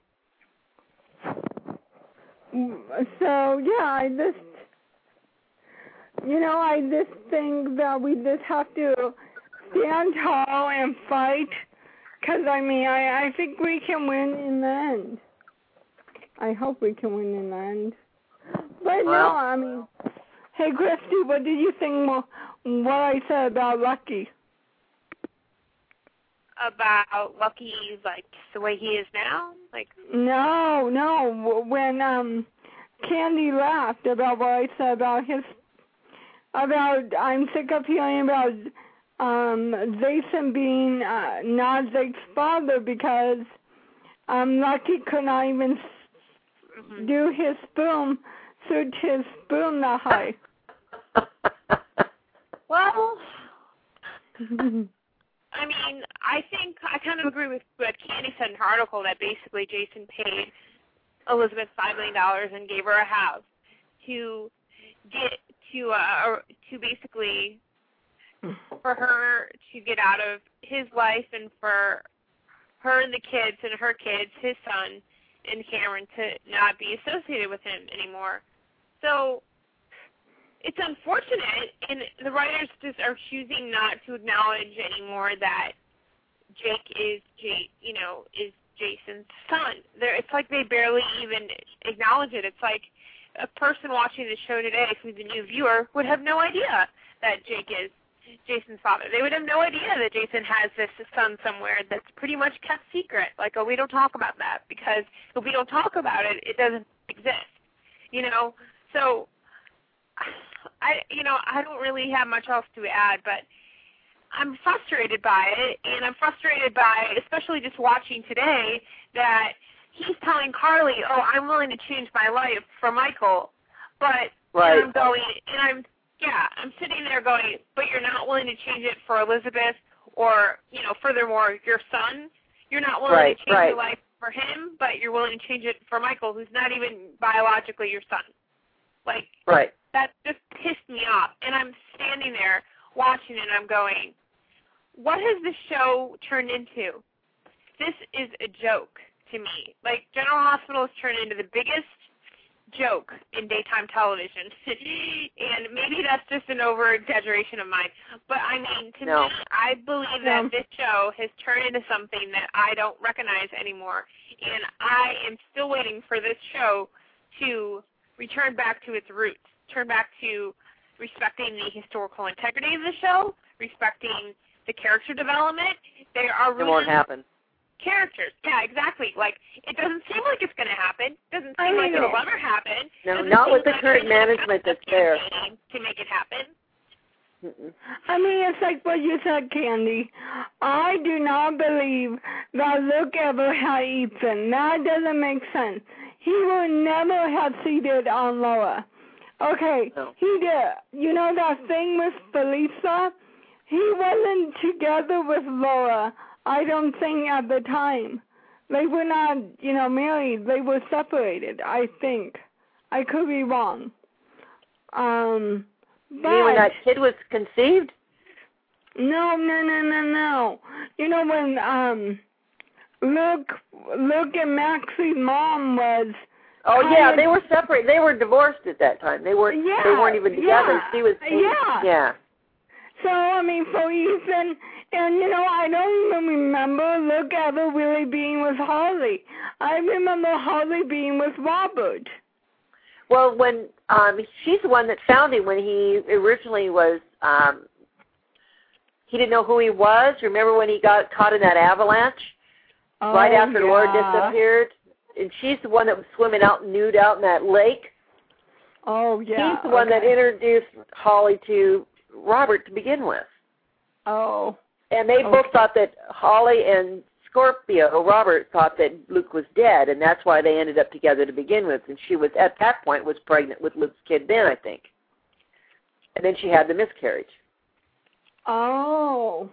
[SPEAKER 2] so, yeah, I just, you know, I just think that we just have to stand tall and fight because, I mean, I, I think we can win in the end. I hope we can win in the end. But,
[SPEAKER 5] well,
[SPEAKER 2] no, I mean, hey, Christy, what did you think more, what I said about Lucky?
[SPEAKER 3] About Lucky, like the way he is now? Like
[SPEAKER 2] No, no. When um, Candy laughed about what I said about his, about I'm sick of hearing about um, Jason being uh, not Jake's father because um, Lucky could not even mm-hmm. do his spoon, shoot his spoon that high.
[SPEAKER 3] Well, I mean, I think I kind of agree with what Candy said in her article that basically Jason paid Elizabeth five million dollars and gave her a house to get to uh, to basically for her to get out of his life and for her and the kids and her kids, his son and Cameron, to not be associated with him anymore. So it's unfortunate, and the writers just are choosing not to acknowledge anymore that Jake is, Jake, you know, is Jason's son. They're, it's like they barely even acknowledge it. It's like a person watching the show today, who's a new viewer, would have no idea that Jake is Jason's father. They would have no idea that Jason has this son somewhere that's pretty much kept secret. Like, oh, we don't talk about that because if we don't talk about it, it doesn't exist. You know, so I, you know, I don't really have much else to add, but I'm frustrated by it, and I'm frustrated by, especially just watching today, that he's telling Carly, oh, I'm willing to change my life for Michael, but
[SPEAKER 5] right.
[SPEAKER 3] and I'm going, and I'm, yeah, I'm sitting there going, but you're not willing to change it for Elizabeth, or, you know, furthermore, your son. You're not willing
[SPEAKER 5] right,
[SPEAKER 3] to change
[SPEAKER 5] right.
[SPEAKER 3] your life for him, but you're willing to change it for Michael, who's not even biologically your son. Like,
[SPEAKER 5] right.
[SPEAKER 3] that just pissed me off, and I'm standing there watching it, and I'm going, what has this show turned into? This is a joke to me. Like, General Hospital has turned into the biggest joke in daytime television, and maybe that's just an over-exaggeration of mine, but I mean, to
[SPEAKER 5] no.
[SPEAKER 3] me, I believe
[SPEAKER 2] no.
[SPEAKER 3] that this show has turned into something that I don't recognize anymore, and I am still waiting for this show to return back to its roots, turn back to respecting the historical integrity of the show, respecting the character development. They are really
[SPEAKER 5] it won't happen.
[SPEAKER 3] Characters. Yeah, exactly. Like, it doesn't seem like it's going to happen. It doesn't seem
[SPEAKER 2] I
[SPEAKER 3] like
[SPEAKER 2] know.
[SPEAKER 3] it'll ever happen.
[SPEAKER 5] No,
[SPEAKER 3] Doesn't
[SPEAKER 5] not
[SPEAKER 3] seem
[SPEAKER 5] with the
[SPEAKER 3] like
[SPEAKER 5] current
[SPEAKER 3] there's a
[SPEAKER 5] management that's there.
[SPEAKER 3] campaign to make it happen.
[SPEAKER 5] Mm-mm.
[SPEAKER 2] I mean, it's like what you said, Candy. I do not believe that Luke ever had Ethan. That doesn't make sense. He would never have seated on Laura. Okay,
[SPEAKER 5] No.
[SPEAKER 2] he did. You know that thing with Felisa? He wasn't together with Laura, I don't think, at the time. They were not, you know, married. They were separated, I think. I could be wrong. Um... But,
[SPEAKER 5] You mean when that kid was conceived?
[SPEAKER 2] No, no, no, no, no. You know when um, Luke, Luke and Maxie's mom was.
[SPEAKER 5] Oh yeah, they were separate. They were divorced at that time. They weren't.
[SPEAKER 2] Yeah,
[SPEAKER 5] they weren't even together.
[SPEAKER 2] Yeah,
[SPEAKER 5] She was.
[SPEAKER 2] yeah.
[SPEAKER 5] Yeah.
[SPEAKER 2] So I mean, for Ethan, and you know, I don't even remember Luke ever really being with Holly. I remember Holly being with Robert.
[SPEAKER 5] Well, when um, she's the one that found him when he originally was, um, he didn't know who he was. Remember when he got caught in that avalanche
[SPEAKER 2] Oh,
[SPEAKER 5] right after
[SPEAKER 2] yeah.
[SPEAKER 5] Laura disappeared? And she's the one that was swimming out nude out in that lake.
[SPEAKER 2] Oh, yeah.
[SPEAKER 5] He's the one
[SPEAKER 2] okay.
[SPEAKER 5] that introduced Holly to Robert to begin with.
[SPEAKER 2] Oh.
[SPEAKER 5] And they
[SPEAKER 2] Okay.
[SPEAKER 5] both thought that Holly and Scorpio, Robert, thought that Luke was dead, and that's why they ended up together to begin with. And she was, at that point, was pregnant with Luke's kid then, I think. And then she had the miscarriage.
[SPEAKER 2] Oh.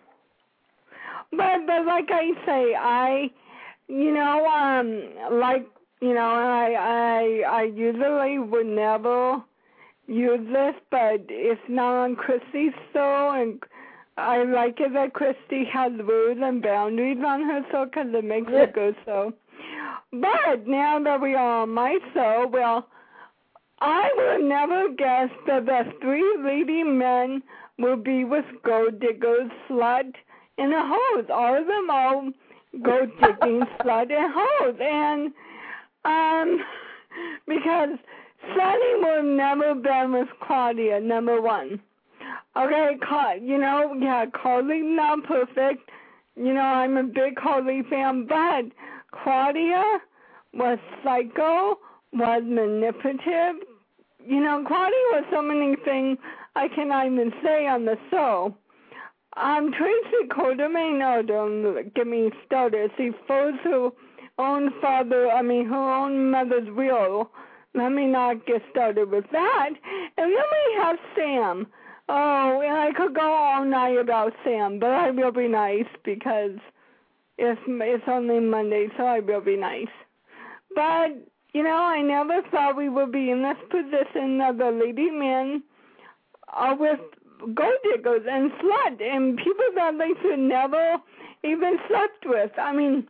[SPEAKER 2] But, but like I say, I, you know, um, like, you know, I, I, I usually would never use this, but it's not on Christy's show, and I like it that Christy has rules and boundaries on her show because it makes it good show. But now that we are on my show, well, I would never guess that the three leading men will be with gold diggers, slut, and a hose. All of them are gold digging, slut, and hose. And um, because Sonny would have never been with Claudia, number one. Okay, you know, yeah, Carly's not perfect. You know, I'm a big Carly fan, but Claudia was psycho, was manipulative. You know, Claudia was so many things I cannot even say on the show. Um, Tracy Quartermain, no, don't get me started. She froze her own father, I mean, her own mother's will. Let me not get started with that. And then we have Sam. Oh, and I could go all night about Sam, but I will be nice because it's, it's only Monday, so I will be nice. But, you know, I never thought we would be in this position of the leading men are with gold diggers and slut and people that they should never even slept with. I mean,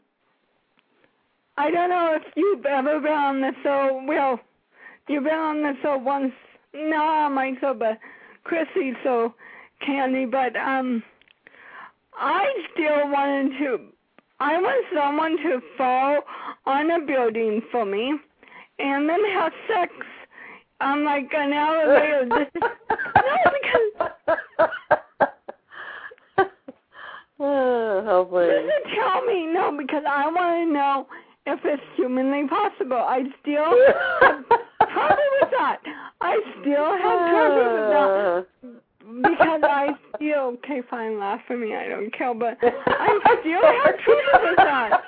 [SPEAKER 2] I don't know if you've ever been on the show. Well, you've been on the show once. No, on my show, but Chrissy, so Candy. But um, I still wanted to. I want someone to fall on a building for me, and then have sex on like an elevator. No, because.
[SPEAKER 5] Oh, hopefully.
[SPEAKER 2] Just tell me no, because I want to know if it's humanly possible. I still have trouble with that. I still have trouble with that because I still. Okay, fine, laugh at me. I don't care, but I still have trouble with that.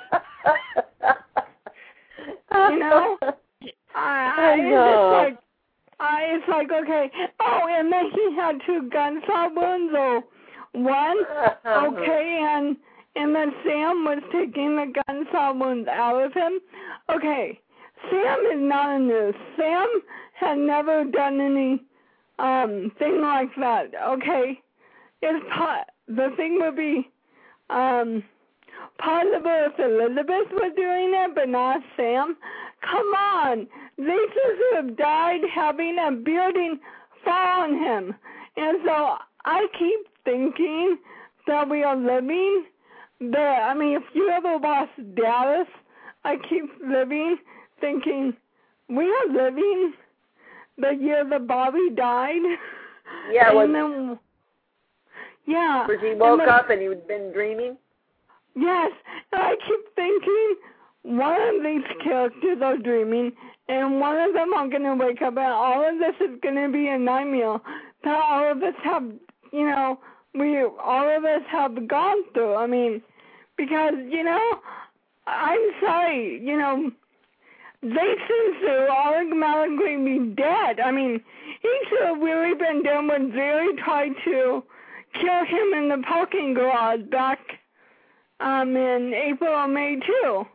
[SPEAKER 2] You know, I, I it's like. I, it's like, okay, oh, and then he had two gunshot wounds, or one, okay, and and then Sam was taking the gunshot wounds out of him. Okay, Sam is not a nurse. Sam had never done any um thing like that, okay? It's po- the thing would be um possible if Elizabeth was doing it, but not Sam. Come on. They should have died having a building fall on him. And so I keep thinking that we are living there. I mean, if you ever watch Dallas, I keep living thinking we are living the year that Bobby died.
[SPEAKER 5] Yeah,
[SPEAKER 2] and
[SPEAKER 5] was,
[SPEAKER 2] then, yeah.
[SPEAKER 5] was he woke
[SPEAKER 2] and
[SPEAKER 5] up and he'd been dreaming?
[SPEAKER 2] Yes, and I keep thinking one of these characters are dreaming, and one of them are going to wake up, and all of this is going to be a nightmare that all of us have, you know, we all of us have gone through. I mean, because, you know, I'm sorry, you know, they seem to automatically be dead. I mean, he should have really been done when Jerry tried to kill him in the parking garage back um, in April or May, too.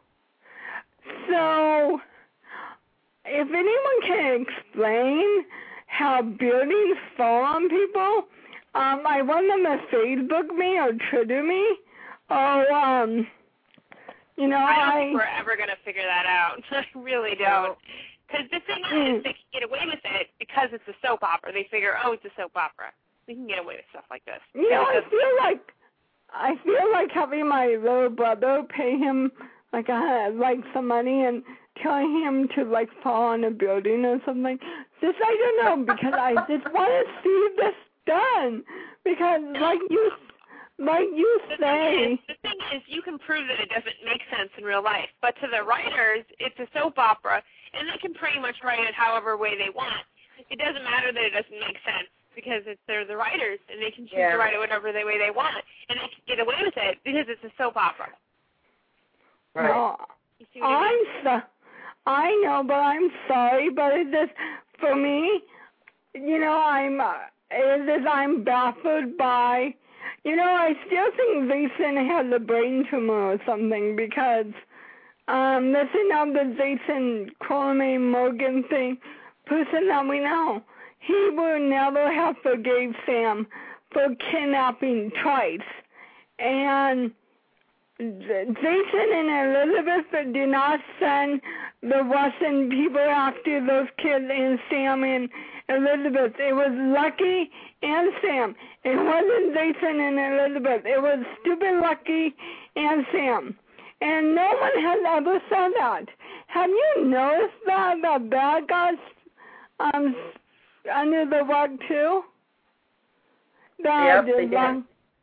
[SPEAKER 2] So, if anyone can explain how buildings fall on people, um, I want them to Facebook me or Twitter me, or, um, you know,
[SPEAKER 3] I don't
[SPEAKER 2] I...
[SPEAKER 3] think we're ever going to figure that out. I really don't. Because the thing is, they can get away with it because it's a soap opera. They figure, oh, it's a soap opera. We can get away with stuff like this.
[SPEAKER 2] You know, I feel like, I feel like having my little brother pay him, like, uh, like some money and telling him to, like, fall on a building or something. Just, I don't know, because I just want to see this done. Because, like you Like you
[SPEAKER 3] the
[SPEAKER 2] say.
[SPEAKER 3] Thing is, the thing is, you can prove that it doesn't make sense in real life. But to the writers, it's a soap opera, and they can pretty much write it however way they want. It doesn't matter that it doesn't make sense because it's, they're the writers, and they can choose
[SPEAKER 5] yeah.
[SPEAKER 3] to write it whatever the way they want, and they can get away with it because it's a soap opera.
[SPEAKER 5] Right.
[SPEAKER 2] No,
[SPEAKER 3] You see what I
[SPEAKER 2] I'm
[SPEAKER 3] mean?
[SPEAKER 2] so, I know, but I'm sorry, but it's just, for me, you know, I'm, uh, it is, I'm baffled by, you know, I still think Jason has a brain tumor or something because, um, this is now the Jason Coleman Morgan thing, person that we know. He will never have forgave Sam for kidnapping twice. And Jason and Elizabeth did not send the Russian people after those kids and Sam and Elizabeth. It was Lucky and Sam. It wasn't Jason and Elizabeth. It was stupid Lucky and Sam. And no one has ever said that. Have you noticed that the bad guys um under the rug too?
[SPEAKER 5] Yep,
[SPEAKER 2] The,
[SPEAKER 5] they
[SPEAKER 2] the,
[SPEAKER 5] did.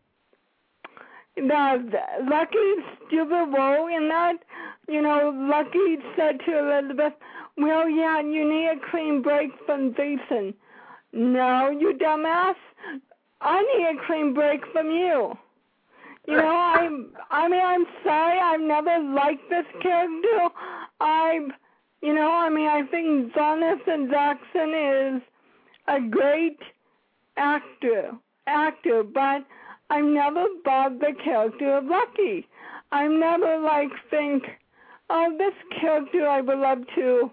[SPEAKER 2] The Lucky stupid role in that, you know, Lucky said to Elizabeth, well, yeah, you need a clean break from Jason. No, you dumbass. I need a clean break from you. You know, I'm, I mean, I'm sorry, I've never liked this character. I've, you know, I mean, I think Jonathan Jackson is a great actor, actor, but I've never bought the character of Lucky. I've never, like, think, oh, this character I would love to,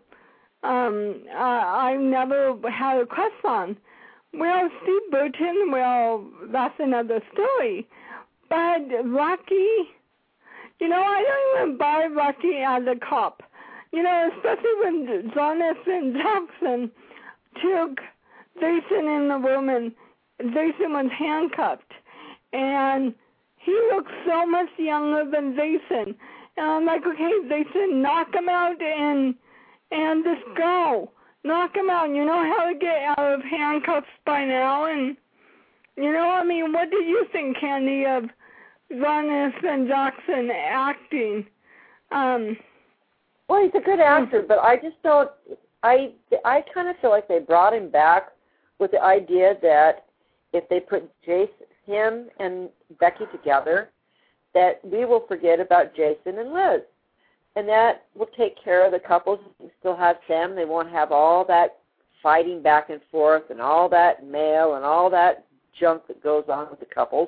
[SPEAKER 2] um, uh, I've never had a crush on. Well, Steve Burton, well, that's another story. But Lucky, you know, I don't even buy Lucky as a cop. You know, especially when Jonathan Jackson took Jason in the room and Jason was handcuffed. And he looks so much younger than Jason. And I'm like, okay, Jason, knock him out and and just go. Knock him out. You know how to get out of handcuffs by now. And, you know, I mean, what do you think, Candy, of Jonathan Jackson acting? Um,
[SPEAKER 5] well, he's a good actor, but I just don't, I, I kind of feel like they brought him back with the idea that if they put Jason, him and Becky together, that we will forget about Jason and Liz. And that will take care of the couples. We still have Sam. They won't have all that fighting back and forth and all that mail and all that junk that goes on with the couples.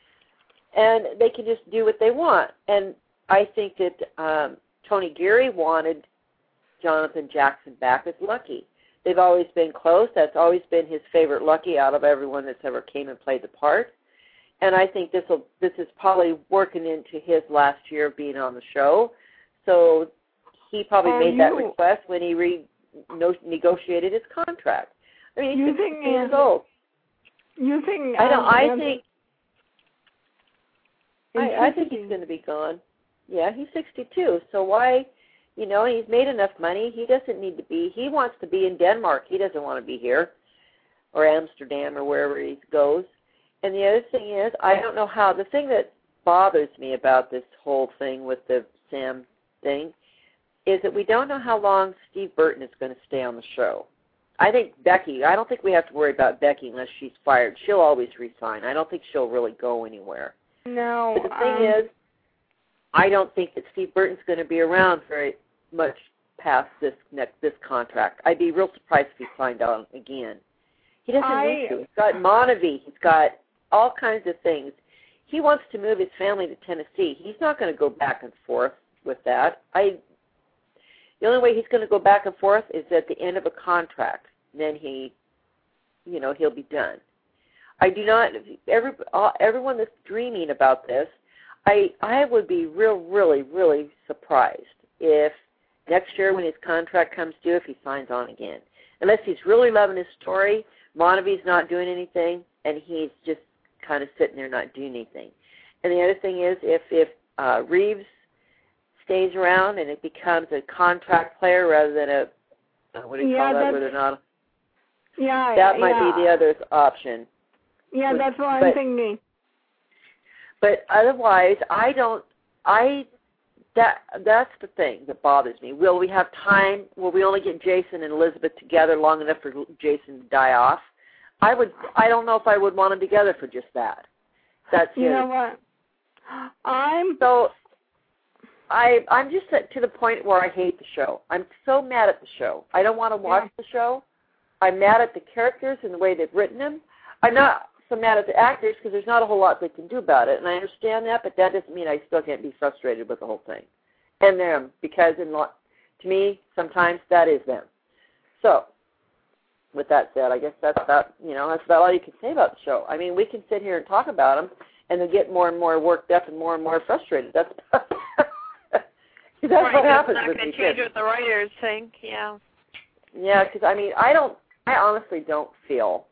[SPEAKER 5] And they can just do what they want. And I think that um, Tony Geary wanted Jonathan Jackson back as Lucky. They've always been close. That's always been his favorite Lucky out of everyone that's ever came and played the part. And I think this will this is probably working into his last year of being on the show. So he probably
[SPEAKER 2] um,
[SPEAKER 5] made that
[SPEAKER 2] you,
[SPEAKER 5] request when he re, no, negotiated his contract. I mean, he's sixty years
[SPEAKER 2] uh,
[SPEAKER 5] old.
[SPEAKER 2] You think?
[SPEAKER 5] I don't.
[SPEAKER 2] Um,
[SPEAKER 5] I
[SPEAKER 2] um,
[SPEAKER 5] think. I, I think he's going to be gone. Yeah, he's sixty-two. So why, You know, he's made enough money. He doesn't need to be. He wants to be in Denmark. He doesn't want to be here or Amsterdam or wherever he goes. And the other thing is, I don't know how. The thing that bothers me about this whole thing with the Sam thing is that we don't know how long Steve Burton is going to stay on the show. I think Becky, I don't think we have to worry about Becky unless she's fired. She'll always resign. I don't think she'll really go anywhere.
[SPEAKER 2] No.
[SPEAKER 5] But the thing
[SPEAKER 2] um,
[SPEAKER 5] is, I don't think that Steve Burton's going to be around very much past this next this contract. I'd be real surprised if he signed on again. He doesn't
[SPEAKER 2] I,
[SPEAKER 5] need to. He's got Monavie. He's got all kinds of things. He wants to move his family to Tennessee. He's not going to go back and forth with that. I. The only way he's going to go back and forth is at the end of a contract. Then he, you know, he'll be done. I do not. Every everyone that's dreaming about this, I I would be real, really, really surprised if next year when his contract comes due, if he signs on again. Unless he's really loving his story, Monavie's not doing anything, and he's just kind of sitting there not doing anything. And the other thing is, if if uh, Reeves stays around and it becomes a contract player rather than a uh, what do you
[SPEAKER 2] yeah,
[SPEAKER 5] call that? Where they're not.
[SPEAKER 2] Yeah,
[SPEAKER 5] that might
[SPEAKER 2] yeah.
[SPEAKER 5] be the other option.
[SPEAKER 2] Yeah,
[SPEAKER 5] but,
[SPEAKER 2] that's what I'm
[SPEAKER 5] but,
[SPEAKER 2] thinking.
[SPEAKER 5] But otherwise, I don't. I that that's the thing that bothers me. Will we have time? Will we only get Jason and Elizabeth together long enough for Jason to die off? I would. I don't know if I would want them together for just that. That's
[SPEAKER 2] you
[SPEAKER 5] it.
[SPEAKER 2] know what? I'm
[SPEAKER 5] so. I I'm just at, to the point where I hate the show. I'm so mad at the show. I don't want to watch
[SPEAKER 2] yeah.
[SPEAKER 5] the show. I'm mad at the characters and the way they've written them. I'm not so mad at the actors because there's not a whole lot they can do about it, and I understand that, but that doesn't mean I still can't be frustrated with the whole thing. And them, because in lo- to me, sometimes that is them. So, with that said, I guess that's about, you know, that's about all you can say about the show. I mean, we can sit here and talk about them, and they'll get more and more worked up and more and more frustrated. That's that's
[SPEAKER 3] right,
[SPEAKER 5] what happens
[SPEAKER 3] that's
[SPEAKER 5] with
[SPEAKER 3] not going
[SPEAKER 5] these
[SPEAKER 3] to change
[SPEAKER 5] kids.
[SPEAKER 3] what the writers think, yeah.
[SPEAKER 5] Yeah, because, I mean, I don't, I honestly don't feel,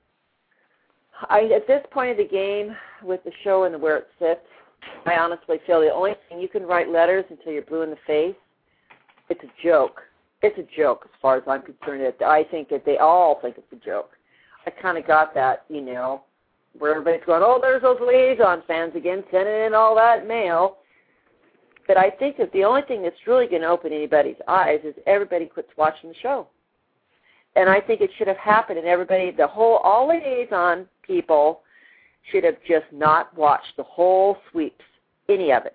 [SPEAKER 5] I at this point of the game with the show and where it sits, I honestly feel the only thing you can write letters until you're blue in the face, it's a joke. It's a joke as far as I'm concerned. I think that they all think it's a joke. I kind of got that, you know, where everybody's going, oh, there's those liaison fans again sending in all that mail. But I think that the only thing that's really going to open anybody's eyes is everybody quits watching the show. And I think it should have happened, and everybody, the whole, all liaison people should have just not watched the whole sweeps, any of it.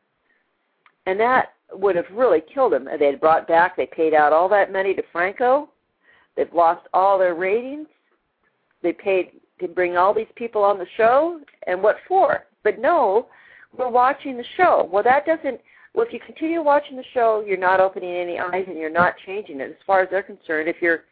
[SPEAKER 5] And that would have really killed them. They had brought back, they paid out all that money to Franco. They've lost all their ratings. They paid to bring all these people on the show, and what for? But no, we're watching the show. Well, that doesn't, well, if you continue watching the show, you're not opening any eyes and you're not changing it. As far as they're concerned, if you're,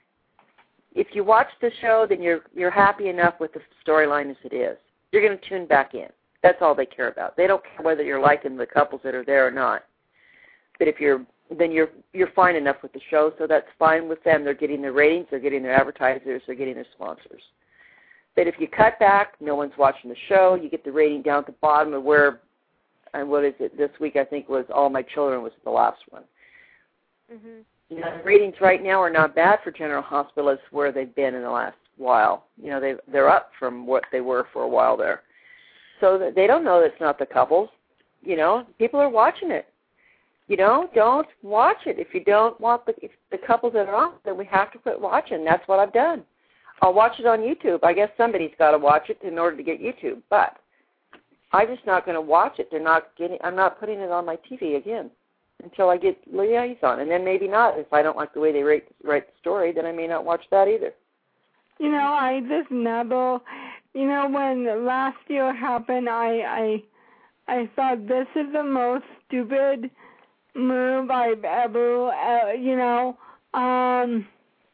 [SPEAKER 5] if you watch the show, then you're you're happy enough with the storyline as it is. You're going to tune back in. That's all they care about. They don't care whether you're liking the couples that are there or not. But if you're, then you're you're fine enough with the show, so that's fine with them. They're getting their ratings, they're getting their advertisers, they're getting their sponsors. But if you cut back, no one's watching the show. You get the rating down at the bottom of where, and what is it? This week I think was All My Children was the last one.
[SPEAKER 3] Mm-hmm.
[SPEAKER 5] You know, the ratings right now are not bad for General Hospital as where they've been in the last while. You know, they they're up from what they were for a while there. So they don't know it's not the couples. You know, people are watching it. You know, don't watch it. If you don't want the if the couples that are on, then we have to quit watching. That's what I've done. I'll watch it on YouTube. I guess somebody's got to watch it in order to get YouTube. But I'm just not going to watch it. They're not getting. I'm not putting it on my T V again until I get Liaison, and then maybe not. If I don't like the way they write write the story, then I may not watch that either.
[SPEAKER 2] You know, I just never. You know, when last year happened, I I I thought this is the most stupid move I've ever. Uh, you know. Um.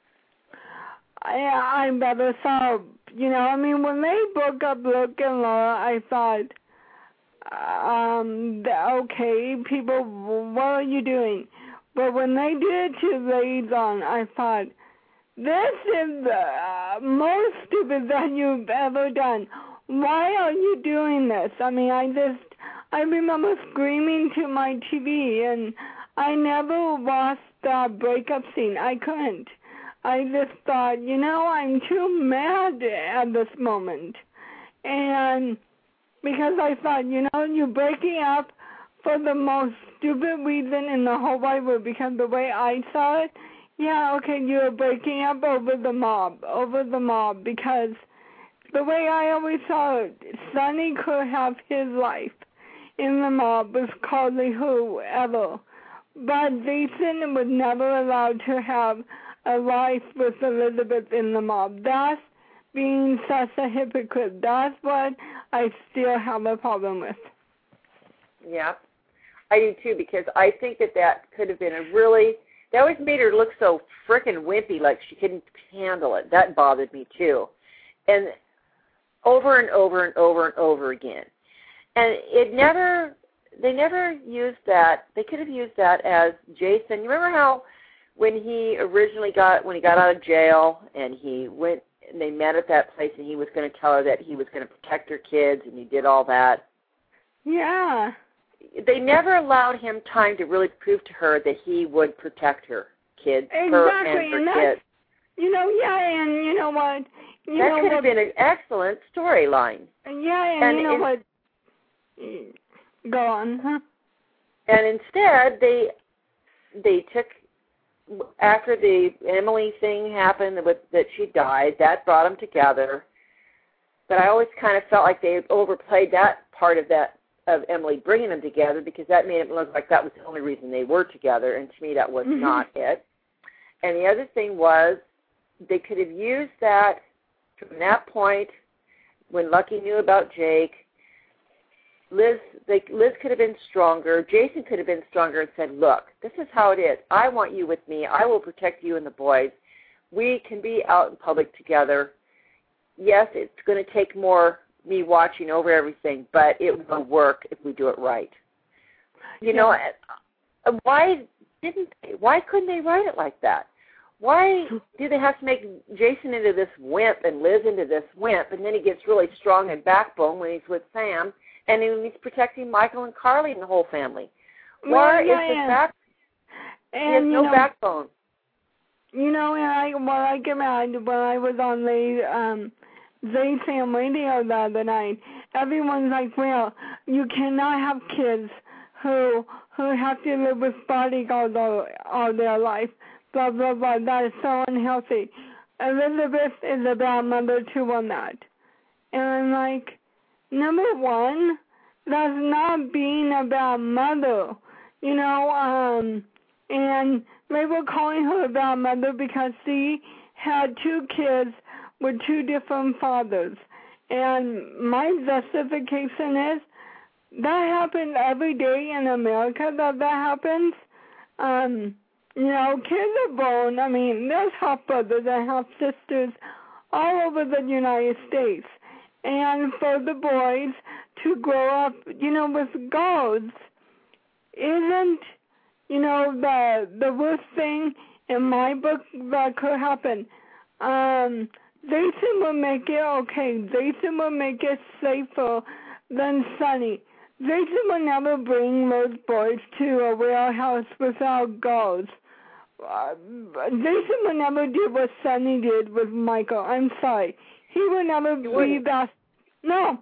[SPEAKER 2] I, I better saw, you know, I mean, when they broke up Luke and Laura, I thought, um, okay, people, what are you doing? But when they did it to Liaison, I thought, this is the uh, most stupid that you've ever done. Why are you doing this? I mean, I just, I remember screaming to my T V, and I never watched the breakup scene. I couldn't. I just thought, you know, I'm too mad at this moment. And because I thought, you know, you're breaking up for the most stupid reason in the whole wide world, because the way I saw it, yeah, okay, you're breaking up over the mob, over the mob, because the way I always saw it, Sonny could have his life in the mob with Carly, whoever, but Jason was never allowed to have a life with Elizabeth in the mob. That's being such a hypocrite. That's what I still have a problem with.
[SPEAKER 5] Yeah, I do too, because I think that that could have been a really, that always made her look so frickin' wimpy, like she couldn't handle it. That bothered me too. And over and over and over and over again. And it never, they never used that, they could have used that as Jason. You remember how when he originally got, when he got out of jail and he went, and they met at that place and he was going to tell her that he was going to protect her kids and he did all that.
[SPEAKER 2] Yeah.
[SPEAKER 5] They never allowed him time to really prove to her that he would protect her kids,
[SPEAKER 2] exactly.
[SPEAKER 5] her and her
[SPEAKER 2] and
[SPEAKER 5] kids.
[SPEAKER 2] You know, yeah, and you know what? You
[SPEAKER 5] that
[SPEAKER 2] know
[SPEAKER 5] could
[SPEAKER 2] what,
[SPEAKER 5] have been an excellent storyline.
[SPEAKER 2] Yeah, and,
[SPEAKER 5] and
[SPEAKER 2] you know
[SPEAKER 5] in,
[SPEAKER 2] what? Go on, huh?
[SPEAKER 5] And instead, they they took, after the Emily thing happened, with, that she died, that brought them together. But I always kind of felt like they overplayed that part of that, of Emily bringing them together, because that made it look like that was the only reason they were together, and to me that was
[SPEAKER 2] mm-hmm.
[SPEAKER 5] not it. And the other thing was, they could have used that from that point when Lucky knew about Jake. Liz, they, Liz could have been stronger. Jason could have been stronger and said, look, this is how it is. I want you with me. I will protect you and the boys. We can be out in public together. Yes, it's going to take more me watching over everything, but it will work if we do it right. You know, why didn't they, why couldn't they write it like that? Why do they have to make Jason into this wimp and Liz into this wimp, and then he gets really strong and backbone when he's with Sam, and then he's protecting Michael and Carly and the whole family? Why
[SPEAKER 2] well, yeah,
[SPEAKER 5] is his
[SPEAKER 2] and,
[SPEAKER 5] back?
[SPEAKER 2] And,
[SPEAKER 5] he has no
[SPEAKER 2] know,
[SPEAKER 5] backbone.
[SPEAKER 2] You know, and I, well, I get mad when I was on the um, Zay Sam radio the other night. Everyone's like, well, you cannot have kids who who have to live with bodyguards all, all their life. Blah, blah, blah. That is so unhealthy. Elizabeth is a bad mother too on that. And I'm like, number one, that's not being a bad mother. You know, um, and they were calling her a bad mother because she had two kids with two different fathers. And my justification is that happens every day in America, that that happens. Um, you know, kids are born, I mean, there's half brothers and half sisters all over the United States. And for the boys to grow up, you know, with girls isn't, you know, the the worst thing in my book that could happen. Um, Jason will make it okay. Jason will make it safer than Sonny. Jason will never bring those boys to a warehouse without girls. Uh, Jason will never do what Sonny did with Michael. I'm sorry. He will never be that. No.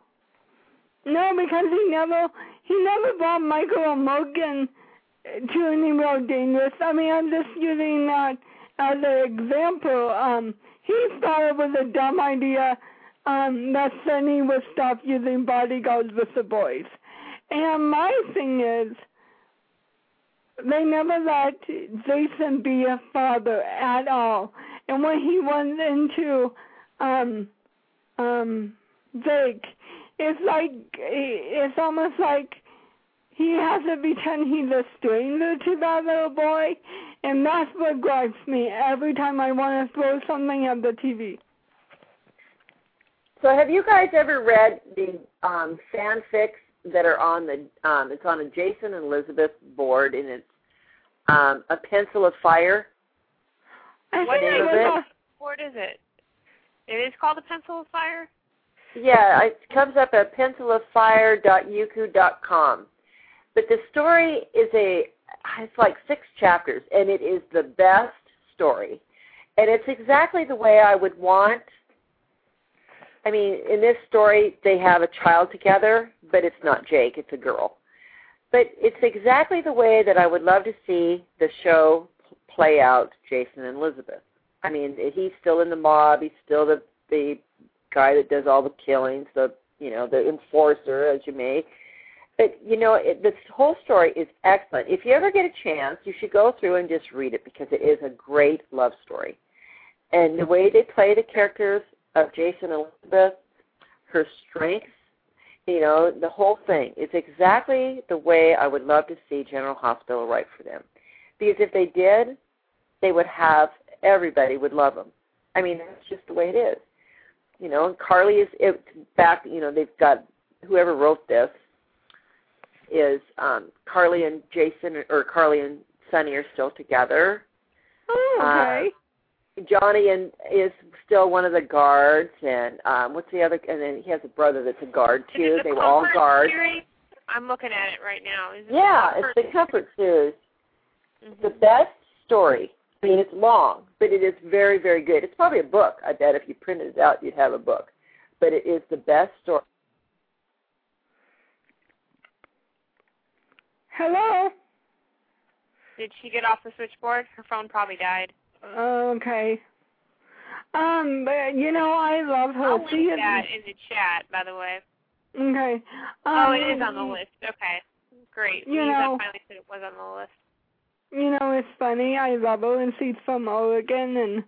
[SPEAKER 2] No, because he never, he never brought Michael or Morgan to any real dangerous. I mean, I'm just using that as an example. Um, he thought it was a dumb idea um, that Sonny would stop using bodyguards with the boys. And my thing is, they never let Jason be a father at all. And when he went into um, um, Jake, it's like, it's almost like he has to pretend he's a stranger to that little boy. And that's what gripes me every time I want to throw something at the T V.
[SPEAKER 5] So have you guys ever read the um, fanfics that are on the, um, it's on a Jason and Elizabeth board, and it's um, A Pencil of Fire?
[SPEAKER 2] I
[SPEAKER 3] What
[SPEAKER 2] think
[SPEAKER 3] name
[SPEAKER 2] it
[SPEAKER 3] of
[SPEAKER 2] was
[SPEAKER 3] the board is it? It is called A Pencil of Fire?
[SPEAKER 5] Yeah, it comes up at pencil of fire dot yuku dot com. But the story is a, it's like six chapters, and it is the best story. And it's exactly the way I would want. I mean, in this story, they have a child together, but it's not Jake, it's a girl. But it's exactly the way that I would love to see the show play out, Jason and Elizabeth. I mean, he's still in the mob, he's still the, the guy that does all the killings, the, you know, the enforcer, as you may. But, you know, it, this whole story is excellent. If you ever get a chance, you should go through and just read it because it is a great love story. And the way they play the characters of Jason and Elizabeth, her strengths, you know, the whole thing is exactly the way I would love to see General Hospital write for them. Because if they did, they would have, everybody would love them. I mean, that's just the way it is. You know, and Carly is it, back, you know, they've got, whoever wrote this is um, Carly and Jason, or Carly and Sonny are still together.
[SPEAKER 2] Oh, okay.
[SPEAKER 5] Uh, Johnny and is still one of the guards, and um, what's the other? And then he has a brother that's a guard too.
[SPEAKER 3] Is it
[SPEAKER 5] they
[SPEAKER 3] the
[SPEAKER 5] were all
[SPEAKER 3] Comfort
[SPEAKER 5] guards.
[SPEAKER 3] Series? I'm looking at it right now. Is it
[SPEAKER 5] Yeah,
[SPEAKER 3] the
[SPEAKER 5] it's the Comfort Series.
[SPEAKER 3] Mm-hmm.
[SPEAKER 5] The best story. I mean, it's long, but it is very, very good. It's probably a book. I bet if you printed it out, you'd have a book. But it is the best story.
[SPEAKER 2] Hello?
[SPEAKER 3] Did she get off the switchboard? Her phone probably died.
[SPEAKER 2] Okay. Um, but, you know, I love her.
[SPEAKER 3] I'll link
[SPEAKER 2] She
[SPEAKER 3] that in the chat, by the way.
[SPEAKER 2] Okay. Um,
[SPEAKER 3] oh, it is on the list. Okay. Great.
[SPEAKER 2] You
[SPEAKER 3] Lisa
[SPEAKER 2] know,
[SPEAKER 3] finally said it was on the list.
[SPEAKER 2] You know, it's funny. I love her, and she's from Oregon, and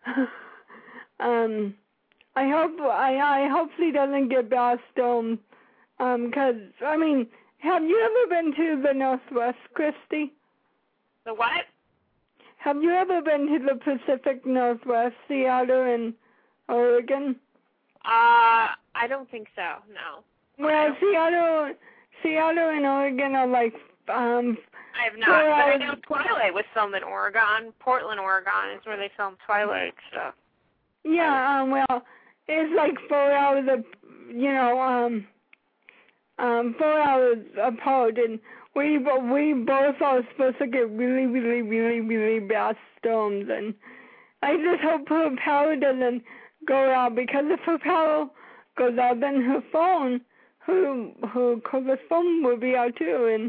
[SPEAKER 2] um, I hope I I hope she doesn't get Boston. Um, cause I mean, have you ever been to the Northwest, Christy?
[SPEAKER 3] The what?
[SPEAKER 2] Have you ever been to the Pacific Northwest, Seattle and Oregon?
[SPEAKER 3] Uh, I don't think so. No.
[SPEAKER 2] Well, Seattle, Seattle and Oregon are like um.
[SPEAKER 3] I have not, but I know Twilight was filmed in Oregon. Portland, Oregon is where they filmed Twilight stuff.
[SPEAKER 2] Yeah, um, well, it's like four hours of, you know, um, um, four hours apart, and we we both are supposed to get really, really, really, really bad storms, and I just hope her power doesn't go out, because if her power goes out, then her phone, her her Corvus phone will be out too, and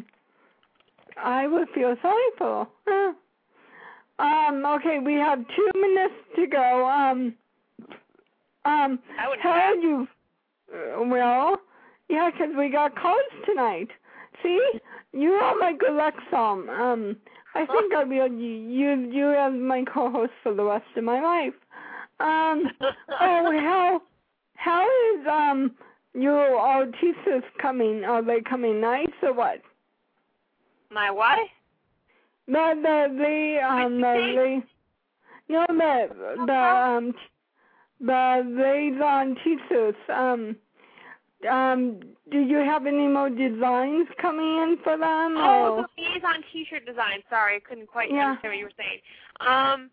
[SPEAKER 2] I would feel sorry for her. Um, okay, we have two minutes to go. Um, um, how are you? Uh, well, yeah, 'cause we got calls tonight. See, you are my good luck song. Um, I think I'll be you. You as my co-host for the rest of my life. Um, oh, how how is um your artistas coming? Are they coming nice or what?
[SPEAKER 3] My what?
[SPEAKER 2] The the the um the, the no the the um the liaison teachers um um do you have any more designs coming in for them?
[SPEAKER 3] Oh,
[SPEAKER 2] or?
[SPEAKER 3] the liaison T-shirt design. Sorry, I couldn't quite
[SPEAKER 2] Yeah.
[SPEAKER 3] understand what you were saying. Um,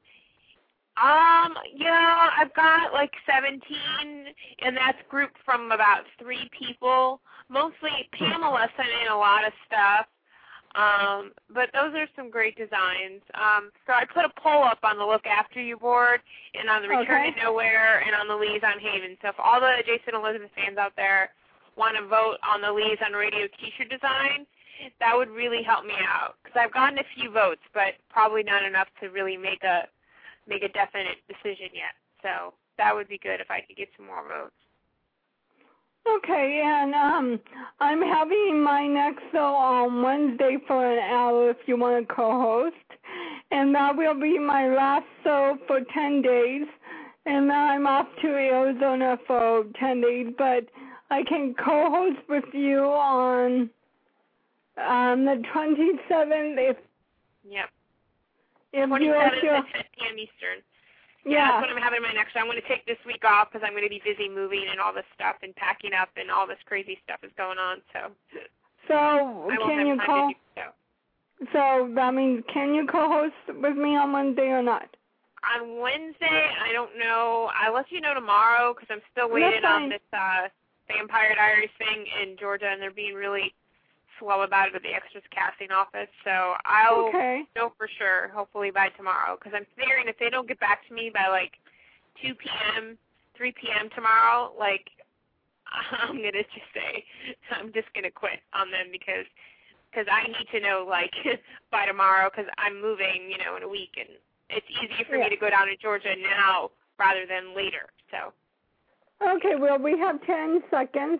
[SPEAKER 3] um, yeah, I've got like seventeen, and that's grouped from about three people. Mostly Pamela sent in a lot of stuff. Um, but those are some great designs. Um, so I put a poll up on the Look After You board and on the Return
[SPEAKER 2] Okay.
[SPEAKER 3] to Nowhere and on the Liaison Haven. So if all the Jason Elizabeth fans out there want to vote on the Liaison Radio T-shirt design, that would really help me out. Because I've gotten a few votes, but probably not enough to really make a make a definite decision yet. So that would be good if I could get some more votes.
[SPEAKER 2] Okay, and um, I'm having my next show on Wednesday for an hour if you want to co-host, and that will be my last show for ten days, and then I'm off to Arizona for ten days, but I can co-host with you on um, the twenty-seventh if,
[SPEAKER 3] Yep.
[SPEAKER 2] if you're
[SPEAKER 3] twenty-seventh
[SPEAKER 2] sure.
[SPEAKER 3] at ten p.m. Eastern.
[SPEAKER 2] Yeah.
[SPEAKER 3] That's when I'm having my next show. I'm going to take this week off because I'm going to be busy moving and all this stuff and packing up and all this crazy stuff is going on. So,
[SPEAKER 2] So
[SPEAKER 3] I won't
[SPEAKER 2] can
[SPEAKER 3] have
[SPEAKER 2] you
[SPEAKER 3] time
[SPEAKER 2] call?
[SPEAKER 3] to do so.
[SPEAKER 2] So that means can you co-host with me on Wednesday or not?
[SPEAKER 3] On Wednesday, I don't know. I'll let you know tomorrow because I'm still waiting
[SPEAKER 2] That's
[SPEAKER 3] on
[SPEAKER 2] fine.
[SPEAKER 3] this uh, Vampire Diaries thing in Georgia, and they're being really slow about it at the extras casting office. So I'll
[SPEAKER 2] Okay.
[SPEAKER 3] know for sure, hopefully by tomorrow, because I'm figuring if they don't get back to me by like two p.m., three p.m. tomorrow, like I'm gonna just say I'm just gonna quit on them because because I need to know like by tomorrow because I'm moving, you know, in a week, and it's easier for
[SPEAKER 2] Yeah.
[SPEAKER 3] me to go down to Georgia now rather than later. So.
[SPEAKER 2] Okay, well, we have ten seconds.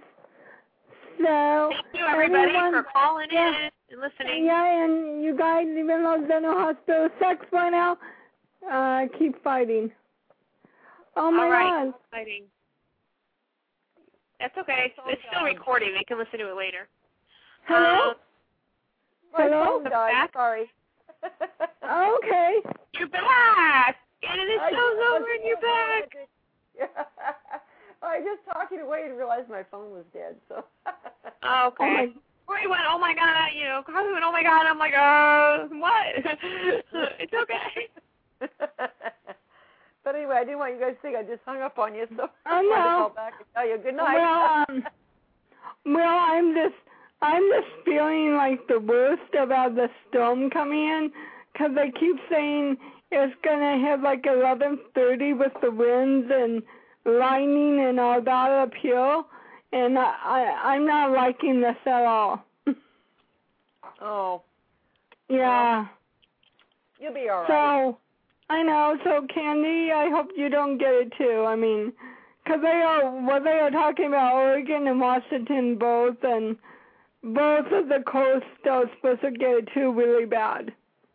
[SPEAKER 2] So,
[SPEAKER 3] Thank you, everybody,
[SPEAKER 2] everyone,
[SPEAKER 3] for calling
[SPEAKER 2] yeah,
[SPEAKER 3] in and listening.
[SPEAKER 2] Yeah, and you guys, even though General Hospital sucks right now, uh, keep fighting. Oh, my
[SPEAKER 3] All right,
[SPEAKER 2] God.
[SPEAKER 3] fighting. That's okay. It's still recording. They can listen to it later.
[SPEAKER 2] Hello?
[SPEAKER 3] Um,
[SPEAKER 5] My
[SPEAKER 2] Hello?
[SPEAKER 5] phone died.
[SPEAKER 3] Back?
[SPEAKER 5] Sorry.
[SPEAKER 2] Okay.
[SPEAKER 3] you're back! And the
[SPEAKER 5] I
[SPEAKER 3] show's
[SPEAKER 5] just-
[SPEAKER 3] over and you're back!
[SPEAKER 5] Yeah. I just talking away and realized my phone was dead. So.
[SPEAKER 3] Oh, okay.
[SPEAKER 2] Oh, my,
[SPEAKER 3] Corey went, oh, my God, you know, Carly went, oh, my God. I'm like, uh, what? It's okay.
[SPEAKER 5] But anyway, I didn't want you guys to think I just hung up on you, so
[SPEAKER 2] Oh,
[SPEAKER 5] I wanted to
[SPEAKER 2] no.
[SPEAKER 5] call back and tell you good night.
[SPEAKER 2] Well, um, well, I'm just, I'm just feeling like the worst about the storm coming in, because they keep saying it's going to hit like eleven thirty with the winds and lightning and all that up here, and I, I, I'm not liking this at all.
[SPEAKER 5] Oh,
[SPEAKER 2] Yeah.
[SPEAKER 5] you'll be all right.
[SPEAKER 2] So, I know. So, Candy, I hope you don't get it too. I mean, because they are, well, they are talking about Oregon and Washington both, and both of the coasts are supposed to get it too really bad.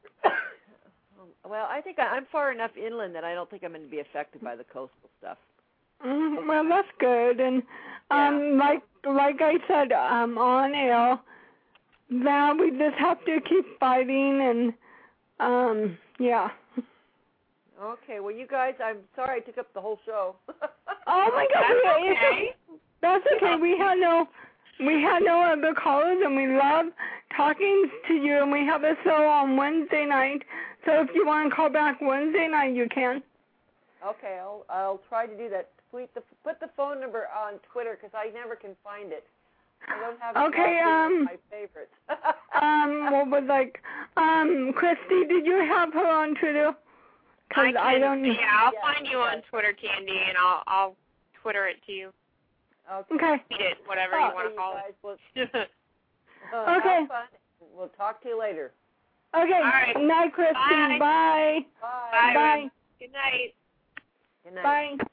[SPEAKER 5] Well, I think I, I'm far enough inland that I don't think I'm going to be affected by the coastal stuff.
[SPEAKER 2] Mm, well, that's good. And um,
[SPEAKER 5] Yeah.
[SPEAKER 2] like like I said um, on air, that we just have to keep fighting, and um, yeah.
[SPEAKER 5] Okay, well, you guys, I'm sorry I took up the whole show.
[SPEAKER 2] Oh my God,
[SPEAKER 3] That's
[SPEAKER 2] we-
[SPEAKER 3] okay.
[SPEAKER 2] That's okay. We had no, we had no other callers, and we love talking to you. And we have a show on Wednesday night. So if you want to call back Wednesday night, you can.
[SPEAKER 5] Okay, I'll I'll try to do that. Tweet the put the phone number on Twitter because I never can find it. I don't have it
[SPEAKER 2] Okay,
[SPEAKER 5] logged in
[SPEAKER 2] um,
[SPEAKER 5] as my favorites.
[SPEAKER 2] Um, what was like, um, Christy, did you have her on Twitter? Cause
[SPEAKER 3] I, can,
[SPEAKER 2] I don't.
[SPEAKER 3] yeah, I'll
[SPEAKER 5] Yeah,
[SPEAKER 3] find you on Twitter, Candy, and I'll I'll Twitter it to you.
[SPEAKER 5] Okay.
[SPEAKER 2] Okay.
[SPEAKER 3] Tweet it, whatever
[SPEAKER 2] Oh,
[SPEAKER 3] you want to call
[SPEAKER 5] guys, we'll,
[SPEAKER 3] it.
[SPEAKER 5] uh,
[SPEAKER 2] Okay.
[SPEAKER 5] Have fun. We'll talk to you later.
[SPEAKER 2] Okay.
[SPEAKER 3] All right.
[SPEAKER 2] Night, Christy.
[SPEAKER 3] Bye.
[SPEAKER 2] Bye.
[SPEAKER 5] Bye.
[SPEAKER 3] Bye.
[SPEAKER 2] Bye.
[SPEAKER 3] Good night.
[SPEAKER 5] Good night.
[SPEAKER 2] Bye.